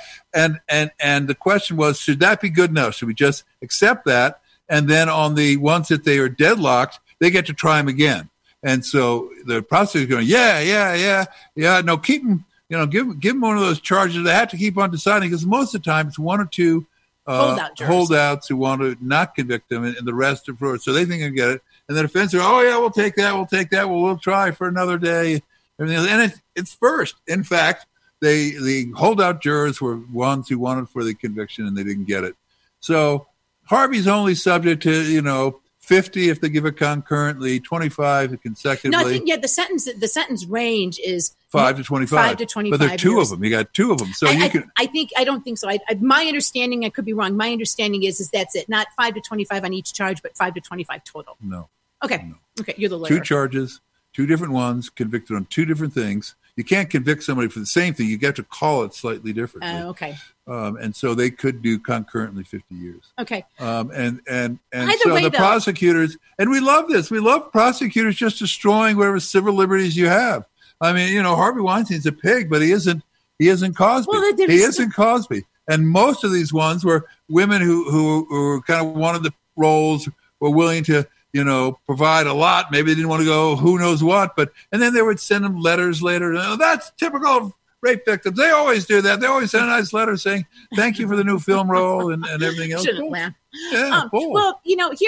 And the question was, should that be good enough? Should we just accept that? And then on the ones that they are deadlocked, they get to try him again. And so the prosecutor's going, yeah. No, keep him, give him one of those charges. They have to keep on deciding, because most of the time it's 1 or 2 holdouts who want to not convict them, and the rest are for it. So they think they'll get it. And the defense are, oh, yeah, we'll take that. We'll try for another day. Everything else. And it's first. In fact, the holdout jurors were ones who wanted for the conviction, and they didn't get it. So Harvey's only subject to, 50 if they give it concurrently, 25 consecutively. No, I think the sentence range is 5 to 25. 5 to 25. But there are 2 of them. You got 2 of them. So I don't think so. My understanding, I could be wrong. My understanding is that's it. Not 5 to 25 on each charge, but 5 to 25 total. No. Okay. No. Okay. You're the lawyer. 2 charges, 2 different ones, convicted on 2 different things. You can't convict somebody for the same thing. You get to call it slightly differently. Okay. And so they could do concurrently 50 years. Okay. And Either so way, the prosecutors, and we love this. We love prosecutors just destroying whatever civil liberties you have. I mean, Harvey Weinstein's a pig, but he isn't Cosby. Well, he isn't Cosby. And most of these ones were women who kind of wanted the roles, were willing to, provide a lot. Maybe they didn't want to go who knows what, and then they would send them letters later. That's typical of rape victims. They always do that. They always send a nice letter saying, thank you for the new film role and everything else. Shouldn't laugh. Yeah, well,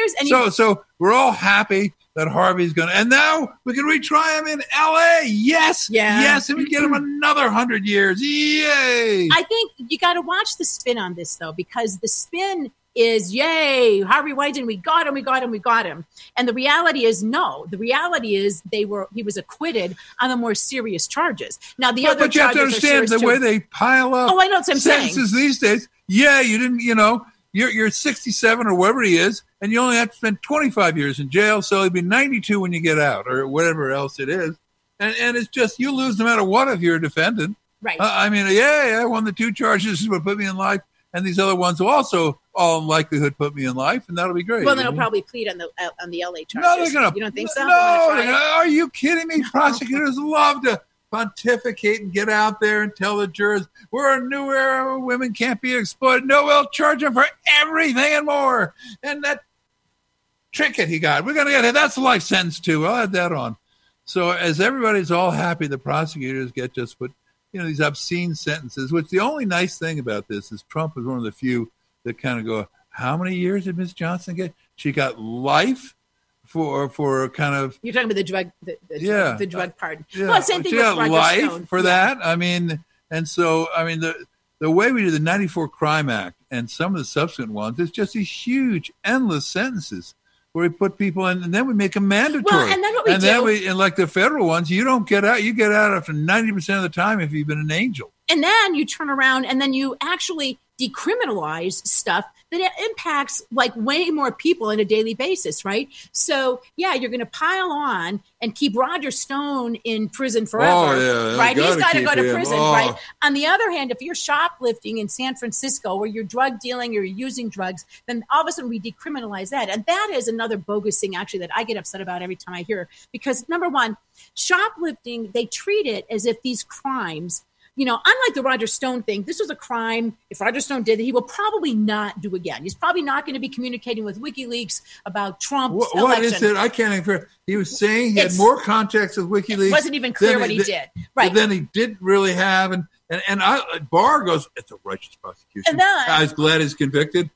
So we're all happy that Harvey's going to, and now we can retry him in L.A. Yes. Yeah. Yes. And we get him another 100 years. Yay. I think you got to watch the spin on this, though, because the spin is, yay, Harvey Weinstein, we got him. And the reality is, no. The reality is he was acquitted on the more serious charges. Now, the other but you have to understand the way they pile up I know what I'm sentences saying. These days. Yeah, you didn't, you're 67 or whatever he is, and you only have to spend 25 years in jail, so he'd be 92 when you get out, or whatever else it is. And it's just, you lose no matter what if you're a defendant. Right. I won the 2 charges that would put me in life. And these other ones will also, all in likelihood, put me in life, and that'll be great. Well, then they'll probably plead on the LA charges. No, they're going to. You don't think so? No, are you kidding me? Prosecutors love to pontificate and get out there and tell the jurors, we're a new era where women can't be exploited. No, we'll charge them for everything and more. And that trinket he got, we're going to get it. That's a life sentence, too. I'll add that on. So as everybody's all happy, the prosecutors get just put these obscene sentences, which the only nice thing about this is Trump is one of the few that kind of go, how many years did Ms. Johnson get? She got life for kind of... You're talking about the drug, the drug pardon. Yeah. Well, same thing she with got Roger life Stone. for that. I mean, and so, the way we do the 94 Crime Act and some of the subsequent ones, it's just these huge, endless sentences where we put people in, and then we make them mandatory. Well, and then what we do... And like the federal ones, you don't get out. You get out after 90% of the time if you've been an angel. And then you turn around and then you actually decriminalize stuff that impacts like way more people on a daily basis, right? So yeah, you're going to pile on and keep Roger Stone in prison forever, right? He's got to go to prison, right? On the other hand, if you're shoplifting in San Francisco or you're drug dealing or you're using drugs, then all of a sudden we decriminalize that. And that is another bogus thing actually that I get upset about every time I hear, because number one, shoplifting, they treat it as if these crimes, unlike the Roger Stone thing, this was a crime. If Roger Stone did it, he will probably not do again. He's probably not going to be communicating with WikiLeaks about Trump's election. What is it? I can't even. He was saying he had more contacts with WikiLeaks. It wasn't even clear what he did. Right. Then he didn't really have. And Barr goes, it's a righteous prosecution. And then, I was glad he's convicted.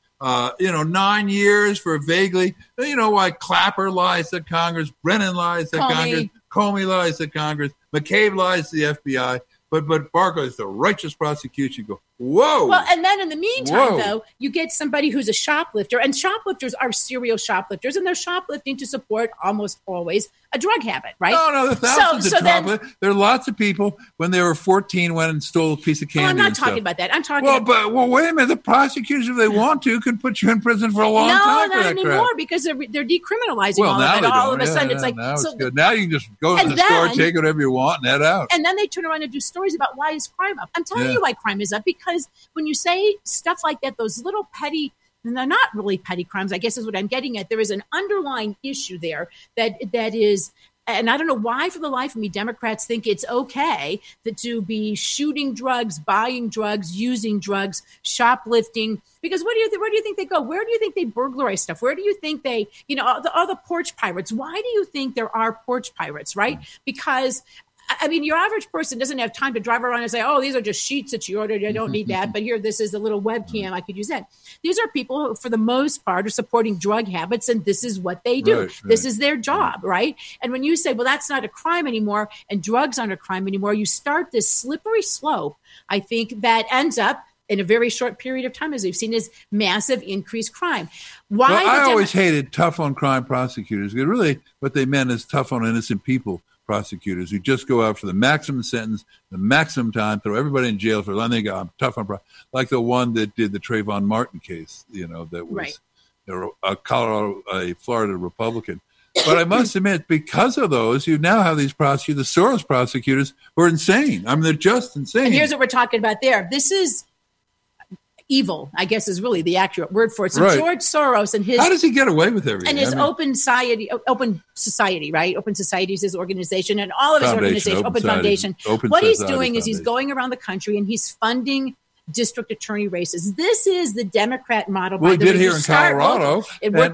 9 years for vaguely, why Clapper lies to Congress, Brennan lies to Congress, Comey lies to Congress, McCabe lies to the FBI. But Barr goes, the righteous prosecution. Go, whoa. Well, and then in the meantime, though, you get somebody who's a shoplifter, and shoplifters are serial shoplifters, and they're shoplifting to support almost always a drug habit, right? No, there are thousands of shoplifters. There are lots of people when they were 14 went and stole a piece of candy. I'm not talking about that. I'm talking Well, wait a minute. The prosecutors, if they want to, can put you in prison for a long time. No, not anymore, because they're decriminalizing all of it. All of a sudden, it's like now it's good. Now you can just go to the store, take whatever you want, and head out. And then they turn around and do stories about why is crime up. I'm telling you why crime is up, because when you say stuff like that, those little petty, and they're not really petty crimes, I guess is what I'm getting at. There is an underlying issue there that is, and I don't know why for the life of me, Democrats think it's okay to be shooting drugs, buying drugs, using drugs, shoplifting. Because where do you think they go? Where do you think they burglarize stuff? Where do you think they, all the porch pirates? Why do you think there are porch pirates, right? Because your average person doesn't have time to drive around and say, oh, these are just sheets that you ordered. I don't need that. But here, this is a little webcam. I could use that. These are people who, for the most part, are supporting drug habits, and this is what they do. Right. This is their job, right? And when you say, well, that's not a crime anymore, and drugs aren't a crime anymore, you start this slippery slope, I think, that ends up in a very short period of time, as we've seen, is massive increased crime. I always hated tough on crime prosecutors. Really, what they meant is tough on innocent people. Prosecutors who just go out for the maximum sentence, the maximum time, throw everybody in jail for. And they go, I'm tough on, like the one that did the Trayvon Martin case, that was a Florida Republican. But I must admit, because of those, you now have these prosecutors, the Soros prosecutors, who are insane. They're just insane. And here's what we're talking about there. This is evil, I guess, is really the accurate word for it. So George Soros and his... How does he get away with everything? And his Open Society, right? Open Society is his organization, and all of his organizations, Open Foundation. What he's doing is he's going around the country and he's funding district attorney races. This is the Democrat model. Well, he did here in Colorado,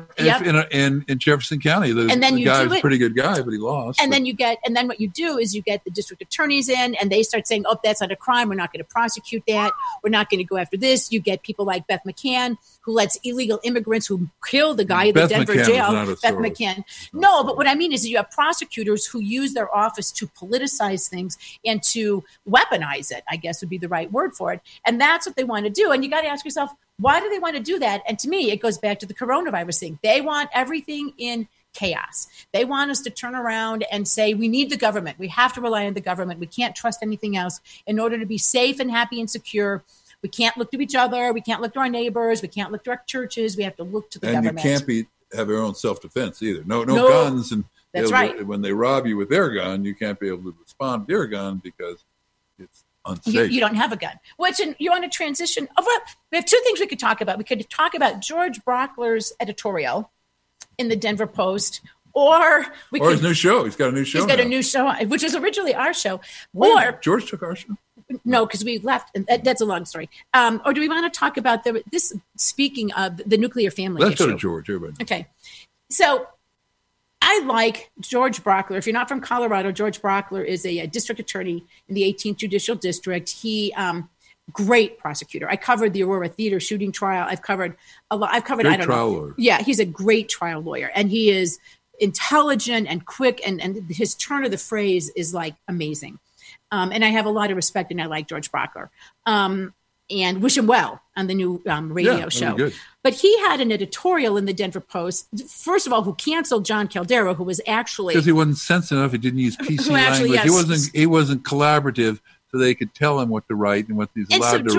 in Jefferson County. And then the guy was a pretty good guy, but he lost. And then what you do is you get the district attorneys in, and they start saying, "Oh, that's not a crime. We're not going to prosecute that. We're not going to go after this." You get people like Beth McCann, who lets illegal immigrants who killed the guy in the Denver jail. Beth McCann. No, but what I mean is you have prosecutors who use their office to politicize things and to weaponize it, I guess would be the right word for it. And that's what they want to do. And you got to ask yourself, why do they want to do that? And to me, it goes back to the coronavirus thing. They want everything in chaos. They want us to turn around and say, we need the government. We have to rely on the government. We can't trust anything else in order to be safe and happy and secure. We can't look to each other. We can't look to our neighbors. We can't look to our churches. We have to look to the government. And you can't have your own self-defense either. No guns. And that's right. When they rob you with their gun, you can't be able to respond with your gun because it's unsafe. You don't have a gun. You want to transition? We have two things we could talk about. We could talk about George Brockler's editorial in the Denver Post, or his new show. He's got a new show. He's got a new show, which is originally our show. George took our show. No, because we left, and that's a long story. Or do we want to talk about this? Speaking of the nuclear family issue. Let's go to George. Everybody. Okay, so I like George Brockler. If you're not from Colorado, George Brockler is a district attorney in the 18th Judicial District. He great prosecutor. I covered the Aurora Theater shooting trial. I've covered a lot. Great trial lawyer. Yeah, he's a great trial lawyer, and he is intelligent and quick, and his turn of the phrase is like amazing. And I have a lot of respect, and I like George Brockler. And wish him well on the new radio show. Good. But he had an editorial in the Denver Post, first of all, who canceled John Caldera, who was actually... Because he wasn't sensitive enough. He didn't use PC language. Yes. He wasn't collaborative, so they could tell him what to write and what he's allowed to write.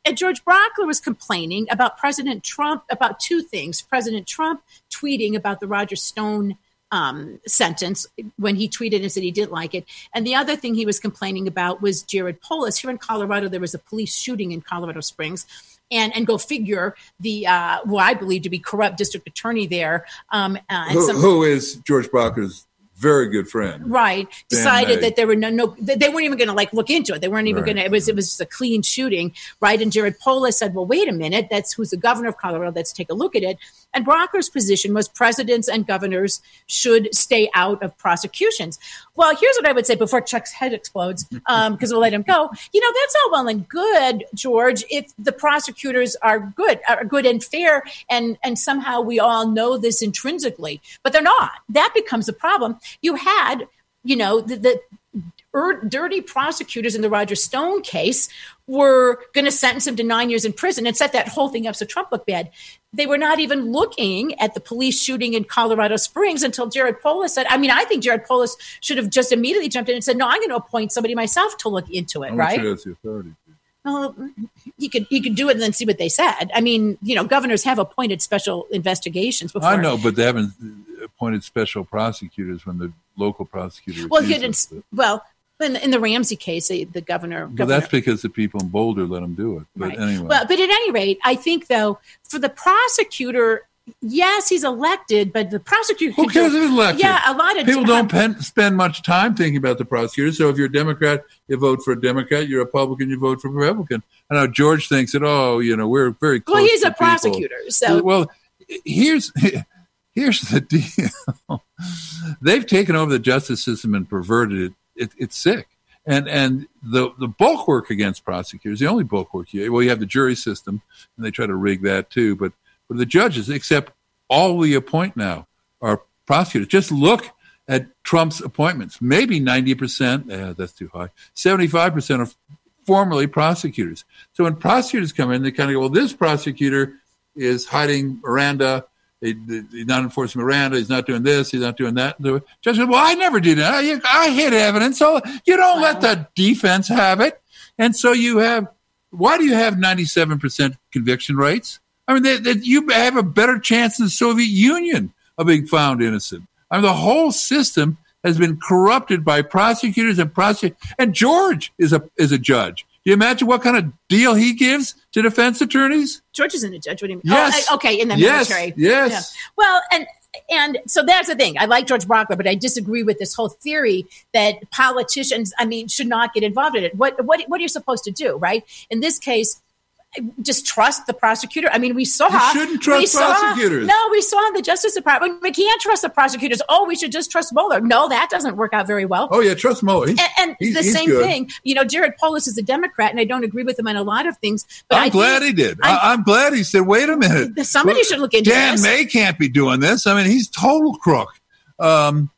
And George Brockler was complaining about President Trump about two things. President Trump tweeting about the Roger Stone sentence when he tweeted and said he didn't like it. And the other thing he was complaining about was Jared Polis. Here in Colorado, there was a police shooting in Colorado Springs. And go figure, the who I believe to be corrupt district attorney there. Who is George Brockler's very good friend. Right. Decided that there were they weren't even going to look into it. They weren't even going to, it was just a clean shooting. Right. And Jared Polis said, well, wait a minute. Who's the governor of Colorado. Let's take a look at it. And Brockler's position was presidents and governors should stay out of prosecutions. Well, here's what I would say before Chuck's head explodes, because we'll let him go. That's all well and good, George, if the prosecutors are good and fair, and somehow we all know this intrinsically, but they're not. That becomes a problem. You had, the dirty prosecutors in the Roger Stone case were going to sentence him to 9 years in prison and set that whole thing up so Trump looked bad. They were not even looking at the police shooting in Colorado Springs until Jared Polis said, I think Jared Polis should have just immediately jumped in and said, no, I'm going to appoint somebody myself to look into it, right? That's the authority. Well, he could do it and then see what they said. Governors have appointed special investigations before. I know, but they haven't appointed special prosecutors when the local prosecutor. In the Ramsey case, the governor. Well, that's because the people in Boulder let him do it. But anyway. But at any rate, I think, though, for the prosecutor, yes, he's elected, but the prosecutor. Who cares if he's elected? Yeah, a lot of people don't spend much time thinking about the prosecutor. So if you're a Democrat, you vote for a Democrat. You're a Republican, you vote for a Republican. I know George thinks that, we're very close. Well, he's to a prosecutor. So well, here's the deal. They've taken over the justice system and perverted it. It's sick. And the bulwark against prosecutors, the only bulwark you have the jury system, and they try to rig that too. But for the judges, except all we appoint now are prosecutors. Just look at Trump's appointments. Maybe 90%, that's too high, 75% are formerly prosecutors. So when prosecutors come in, they kind of go, well, this prosecutor is hiding Miranda. He's not enforcing Miranda. He's not doing this. He's not doing that. Judge said, well, I never did that. I hid evidence. So you don't let the defense have it. And so why do you have 97% conviction rates? You have a better chance than the Soviet Union of being found innocent. The whole system has been corrupted by prosecutors and George is a judge. You imagine what kind of deal he gives to defense attorneys? George isn't a judge. What do you mean? Yes. In the military. Yes. Yeah. Well, and so that's the thing. I like George Brockler, but I disagree with this whole theory that politicians, should not get involved in it. What are you supposed to do, right? In this case, just trust the prosecutor. We saw. You shouldn't trust prosecutors. No, we saw in the Justice Department. We can't trust the prosecutors. Oh, we should just trust Mueller. No, that doesn't work out very well. Oh, yeah, trust Mueller. He's the same good. Thing. Jared Polis is a Democrat, and I don't agree with him on a lot of things. But I'm glad he did. I'm glad he said, wait a minute. Somebody should look into this. Dan May can't be doing this. He's total crook. And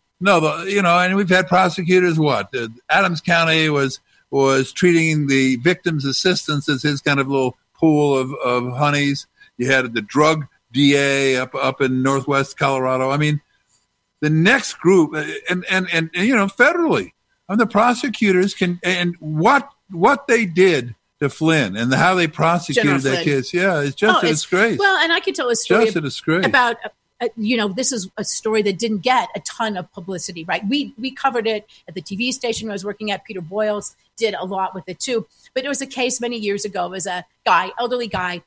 we've had prosecutors, Adams County was treating the victims' assistants as his kind of little pool of honeys. You had the drug DA up in Northwest Colorado. The next group, and federally, the prosecutors can, and what they did to Flynn and how they prosecuted that case. Yeah, it's just a disgrace. Well, and I could tell a story just a disgrace. About. This is a story that didn't get a ton of publicity, right? We covered it at the TV station I was working at. Peter Boyles did a lot with it too. But it was a case many years ago. It was a elderly guy,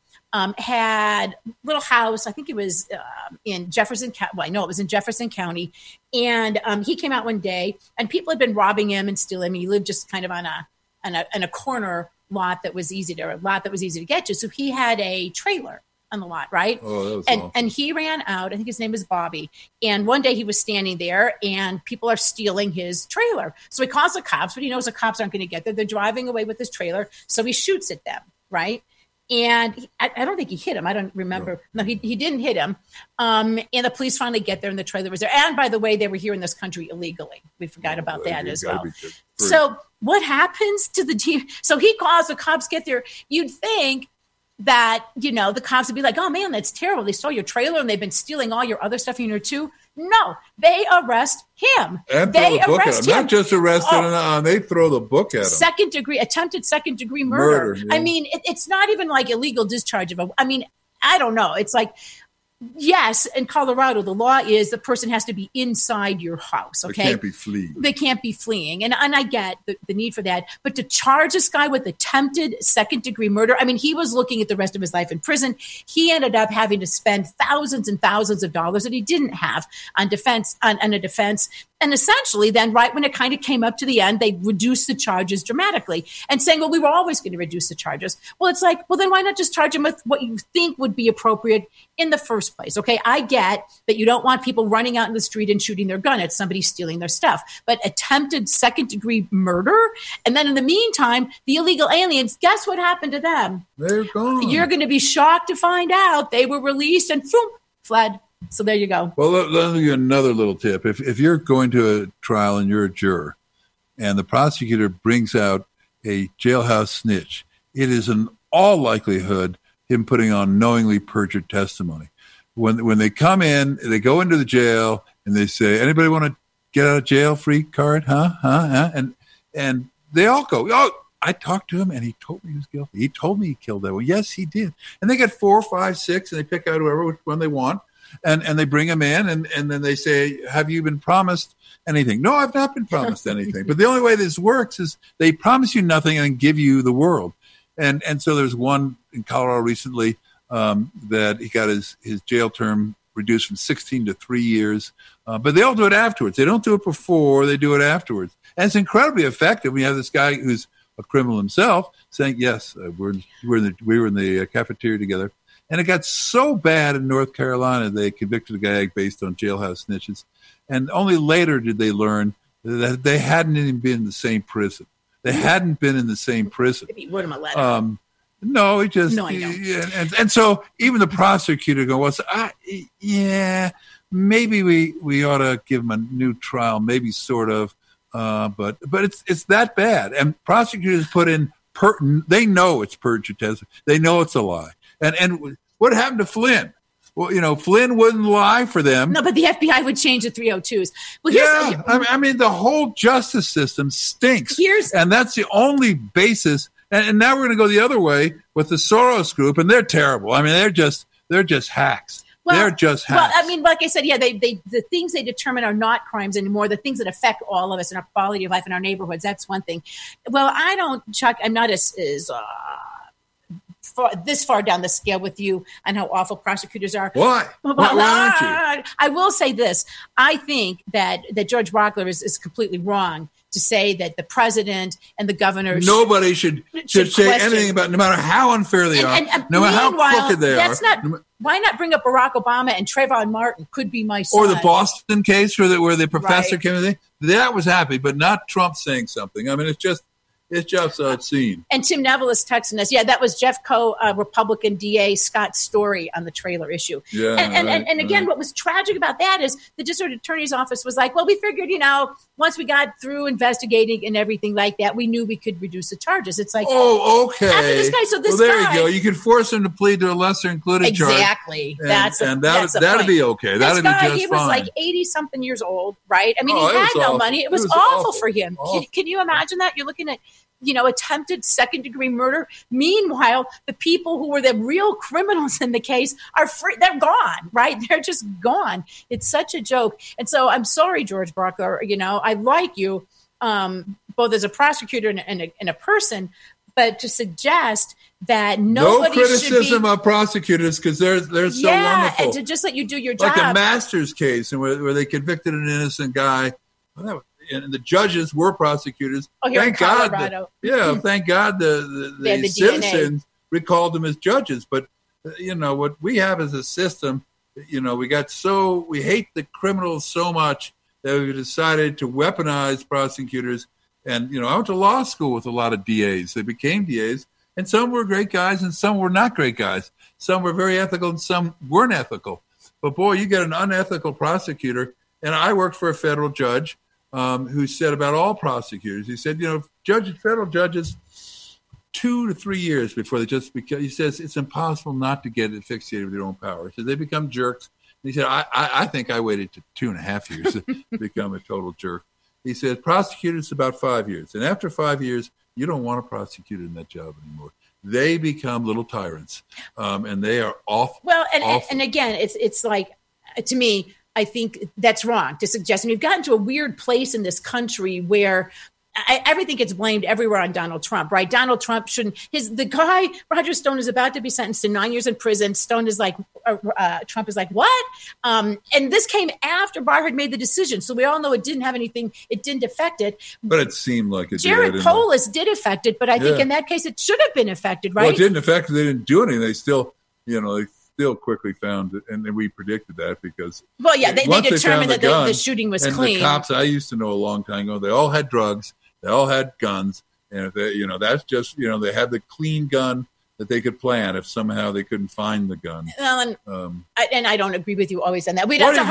had a little house. I think it was in Jefferson County. Well, I know it was in Jefferson County. And he came out one day, and people had been robbing him and stealing him. He lived just kind of on a corner lot that was easy to get to. So he had a trailer on the lot, right? Oh, that was awful. And he ran out. I think his name is Bobby. And one day he was standing there, and people are stealing his trailer. So he calls the cops, but he knows the cops aren't going to get there. They're driving away with his trailer, so he shoots at them, right? And I don't think he hit him. I don't remember. No, he didn't hit him. And the police finally get there, and the trailer was there. And by the way, they were here in this country illegally. We forgot about that as well. So what happens to so he calls, the cops get there. You'd think that, the cops would be like, oh man, that's terrible. They stole your trailer and they've been stealing all your other stuff in here too. No, they arrest him. And they throw the book at arrest him. him. Not just arrested him, they throw the book at him. Attempted second degree murder. Yeah. I mean, it's not even like illegal discharge I don't know. It's like, yes, in Colorado, the law is the person has to be inside your house. Okay, they can't be fleeing. They can't be fleeing, and I get the need for that. But to charge this guy with attempted second degree murder, I mean, he was looking at the rest of his life in prison. He ended up having to spend thousands and thousands of dollars that he didn't have on defense, on a defense. And essentially, then, right when it kind of came up to the end, they reduced the charges dramatically and saying, well, we were always going to reduce the charges. Well, it's like, well, then why not just charge him with what you think would be appropriate in the first place? Okay, I get that you don't want people running out in the street and shooting their gun at somebody stealing their stuff. But attempted second degree murder? And then in the meantime, the illegal aliens, guess what happened to them? They're gone. You're going to be shocked to find out they were released and fled. So there you go. Well, let me give you another little tip. If you're going to a trial and you're a juror and the prosecutor brings out a jailhouse snitch, it is in all likelihood him putting on knowingly perjured testimony. When they come in, they go into the jail and they say, anybody want to get out of jail free card? Huh? And they all go, oh, I talked to him and he told me he was guilty. He told me he killed that one. Yes, he did. And they get 4, 5, 6 and they pick out which one they want. And they bring him in, and then they say, have you been promised anything? No, I've not been promised anything. But the only way this works is they promise you nothing and give you the world. And so there's one in Colorado recently that he got his jail term reduced from 16 to 3 years. But they all do it afterwards. They don't do it before, they do it afterwards. And it's incredibly effective. We have this guy who's a criminal himself saying, yes, we were in the cafeteria together. And it got so bad in North Carolina, they convicted a guy based on jailhouse snitches. And only later did they learn that they hadn't even been in the same prison. They hadn't been in the same prison. If he wrote him a letter. No, he just. No, I know. And so even the prosecutor goes, maybe we ought to give him a new trial, maybe sort of. But it's that bad. And prosecutors put in, they know it's perjured testimony. They know it's a lie. And what happened to Flynn? Well, Flynn wouldn't lie for them. No, but the FBI would change the 302s. Well, I mean, the whole justice system stinks. And that's the only basis. And now we're going to go the other way with the Soros group, and they're terrible. I mean, they're just hacks. They're just hacks. Well, I mean, like I said, the things they determine are not crimes anymore. The things that affect all of us and our quality of life in our neighborhoods, that's one thing. Well, Chuck, I'm not as this far down the scale with you on how awful prosecutors are. Why? Well, why aren't you? I will say this. I think that George Rockler is completely wrong to say that the president and the governor nobody should say anything about, no matter how unfair they are, no matter how crooked they are. Why not bring up Barack Obama and Trayvon Martin could be my son? Or the Boston case where the professor came in. That was happy, but not Trump saying something. I mean, it's just obscene. And Tim Neville is texting us. Yeah, that was Jeff Koh, Republican DA Scott's story on the trailer issue. Yeah, and again, what was tragic about that is the district attorney's office was like, well, we figured, once we got through investigating and everything like that, we knew we could reduce the charges. It's like, oh, okay. After this guy, there you go. You can force him to plead to a lesser included charge. Exactly. That'd be okay. That'd be just fine. He was like 80-something years old, right? I mean, he had no money. It was awful for him. Can you imagine that? You're looking at attempted second-degree murder. Meanwhile, the people who were the real criminals in the case are free. They're gone, right? They're just gone. It's such a joke. And so I'm sorry, George Rockler. I like you, both as a prosecutor and a person, but to suggest that nobody no criticism of prosecutors because they're so wonderful. And to just let you do your job. Like a Masters case where they convicted an innocent guy. And the judges were prosecutors. Thank God. Thank God the citizens recalled them as judges. But what we have as a system, we hate the criminals so much that we decided to weaponize prosecutors. And I went to law school with a lot of DAs. They became DAs, and some were great guys, and some were not great guys. Some were very ethical, and some weren't ethical. But boy, you get an unethical prosecutor. And I worked for a federal judge. Who said about all prosecutors, he said, federal judges 2 to 3 years before they he says it's impossible not to get asphyxiated with their own power. So they become jerks He said, I think I waited to 2.5 years to become a total jerk. He said, prosecutors about 5 years. And after 5 years, you don't want a prosecutor in that job anymore. They become little tyrants, and they are awful. Well, awful. And again, it's like, to me, I think that's wrong to suggest. And we've gotten to a weird place in this country where everything gets blamed everywhere on Donald Trump, right? Donald Trump shouldn't. The guy, Roger Stone, is about to be sentenced to 9 years in prison. Stone is like, Trump is like, what? And this came after Barr had made the decision. So we all know it didn't have anything, it didn't affect it. But it seemed like it Jared did. Polis did affect it, but I think in that case it should have been affected, right? Well, it didn't affect it. They didn't do anything. They still, they still quickly found it, and we predicted that because they determined that the shooting was clean. The cops I used to know a long time ago, they all had drugs, they all had guns, and if they, that's just they had the clean gun that they could plant if somehow they couldn't find the gun. Well, and I don't agree with you always on that.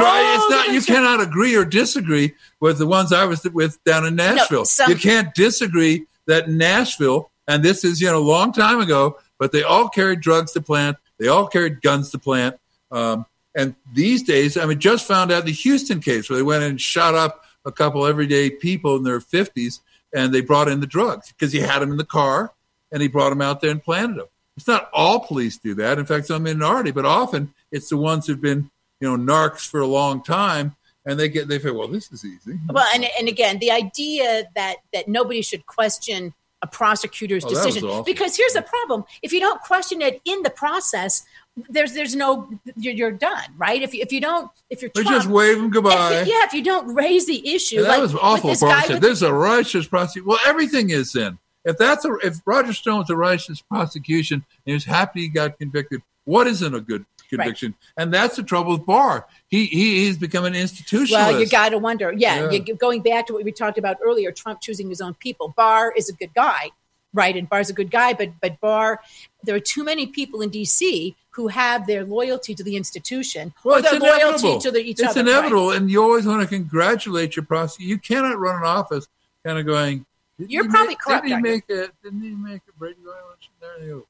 You cannot agree or disagree with the ones I was with down in Nashville. You can't disagree that in Nashville, and this is a long time ago, but they all carried drugs to plant. They all carried guns to plant. And these days, just found out the Houston case where they went and shot up a couple everyday people in their 50s, and they brought in the drugs because he had them in the car, and he brought them out there and planted them. It's not all police do that. In fact, some minority, but often it's the ones who've been, narcs for a long time, and they say, well, this is easy. Well, and again, the idea that nobody should question a prosecutor's decision, because here's the problem: if you don't question it in the process, there's no, you're done, right? If you're Trump, just wave them goodbye. If you don't raise the issue, that was awful. Barr said, "There's a righteous prosecution." Well, everything is then. If Roger Stone's a righteous prosecution and he's happy he got convicted, what isn't a good conviction? Right. And that's the trouble with Barr. He's become an institutionalist. Well, you got to wonder. Going back to what we talked about earlier, Trump choosing his own people. Barr is a good guy, right? And Barr's a good guy, but Barr, there are too many people in D.C. who have their loyalty to the institution or their loyalty to each other. It's inevitable, right? And you always want to congratulate your prosecutor. You cannot run an office kind of going, you're probably corrupt. Didn't he make a Brady violation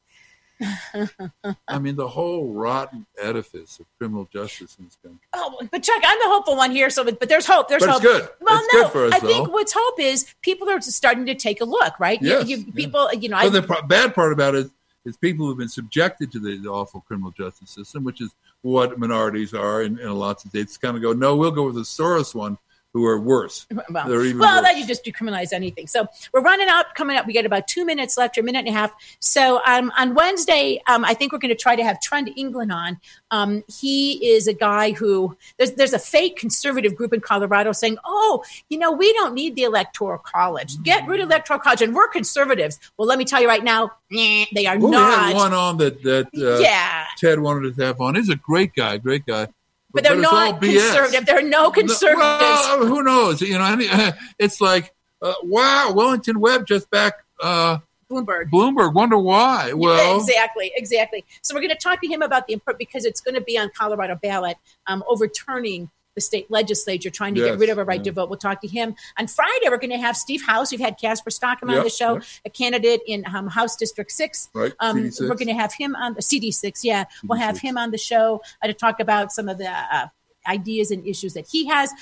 there? The whole rotten edifice of criminal justice in this country. Oh, but Chuck, I'm the hopeful one here. So, but there's hope. There's hope. It's good. Well, it's good for us, I think what's hope is people are starting to take a look, right? Yes, people, But the bad part about it is people who've been subjected to the awful criminal justice system, which is what minorities are in lots of states, kind of go, no, we'll go with the Soros one, who are worse. Well, worse. That you just decriminalize anything. So we're running out, coming up. We got about 2 minutes left, or a minute and a half. So on Wednesday, I think we're going to try to have Trent England on. He is a guy who, there's a fake conservative group in Colorado saying, we don't need the Electoral College. Get rid of the Electoral College, and we're conservatives. Well, let me tell you right now, they are not. We had one on that Ted wanted to have on. He's a great guy. But they're not conservative. There are no conservatives. Well, who knows? It's like, wow, Wellington Webb just backed Bloomberg. Wonder why? Well, exactly. So we're going to talk to him about because it's going to be on Colorado ballot, overturning the state legislature, trying to get rid of a right to vote. We'll talk to him. On Friday, we're going to have Steve House. We've had Casper Stockham on the show, a candidate in House District 6. Right, CD6. We're going to have him on the CD6. Yeah, we'll have him on the show to talk about some of the ideas and issues that he has.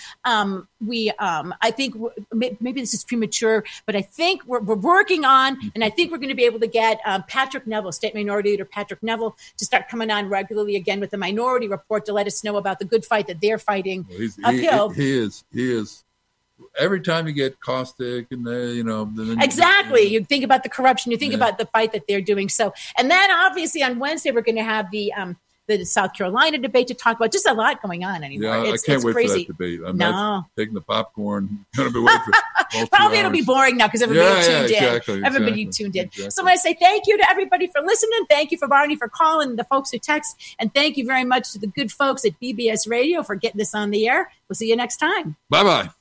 I think maybe this is premature, but I think we're working on, and I think we're going to be able to get Patrick Neville, State Minority Leader Patrick Neville, to start coming on regularly again with the Minority Report to let us know about the good fight that they're fighting uphill. He is. Every time you get caustic and exactly, you think about the corruption, you think about the fight that they're doing. So, and then obviously on Wednesday we're going to have the South Carolina debate to talk about. Just a lot going on anymore. Yeah, I can't wait crazy. for that debate. I'm taking the popcorn. Going to be waiting for probably it'll be boring now because everybody tuned in. Exactly, everybody tuned in. Exactly. So I want to say thank you to everybody for listening. Thank you for Barney for calling, the folks who text, and thank you very much to the good folks at BBS Radio for getting this on the air. We'll see you next time. Bye-bye.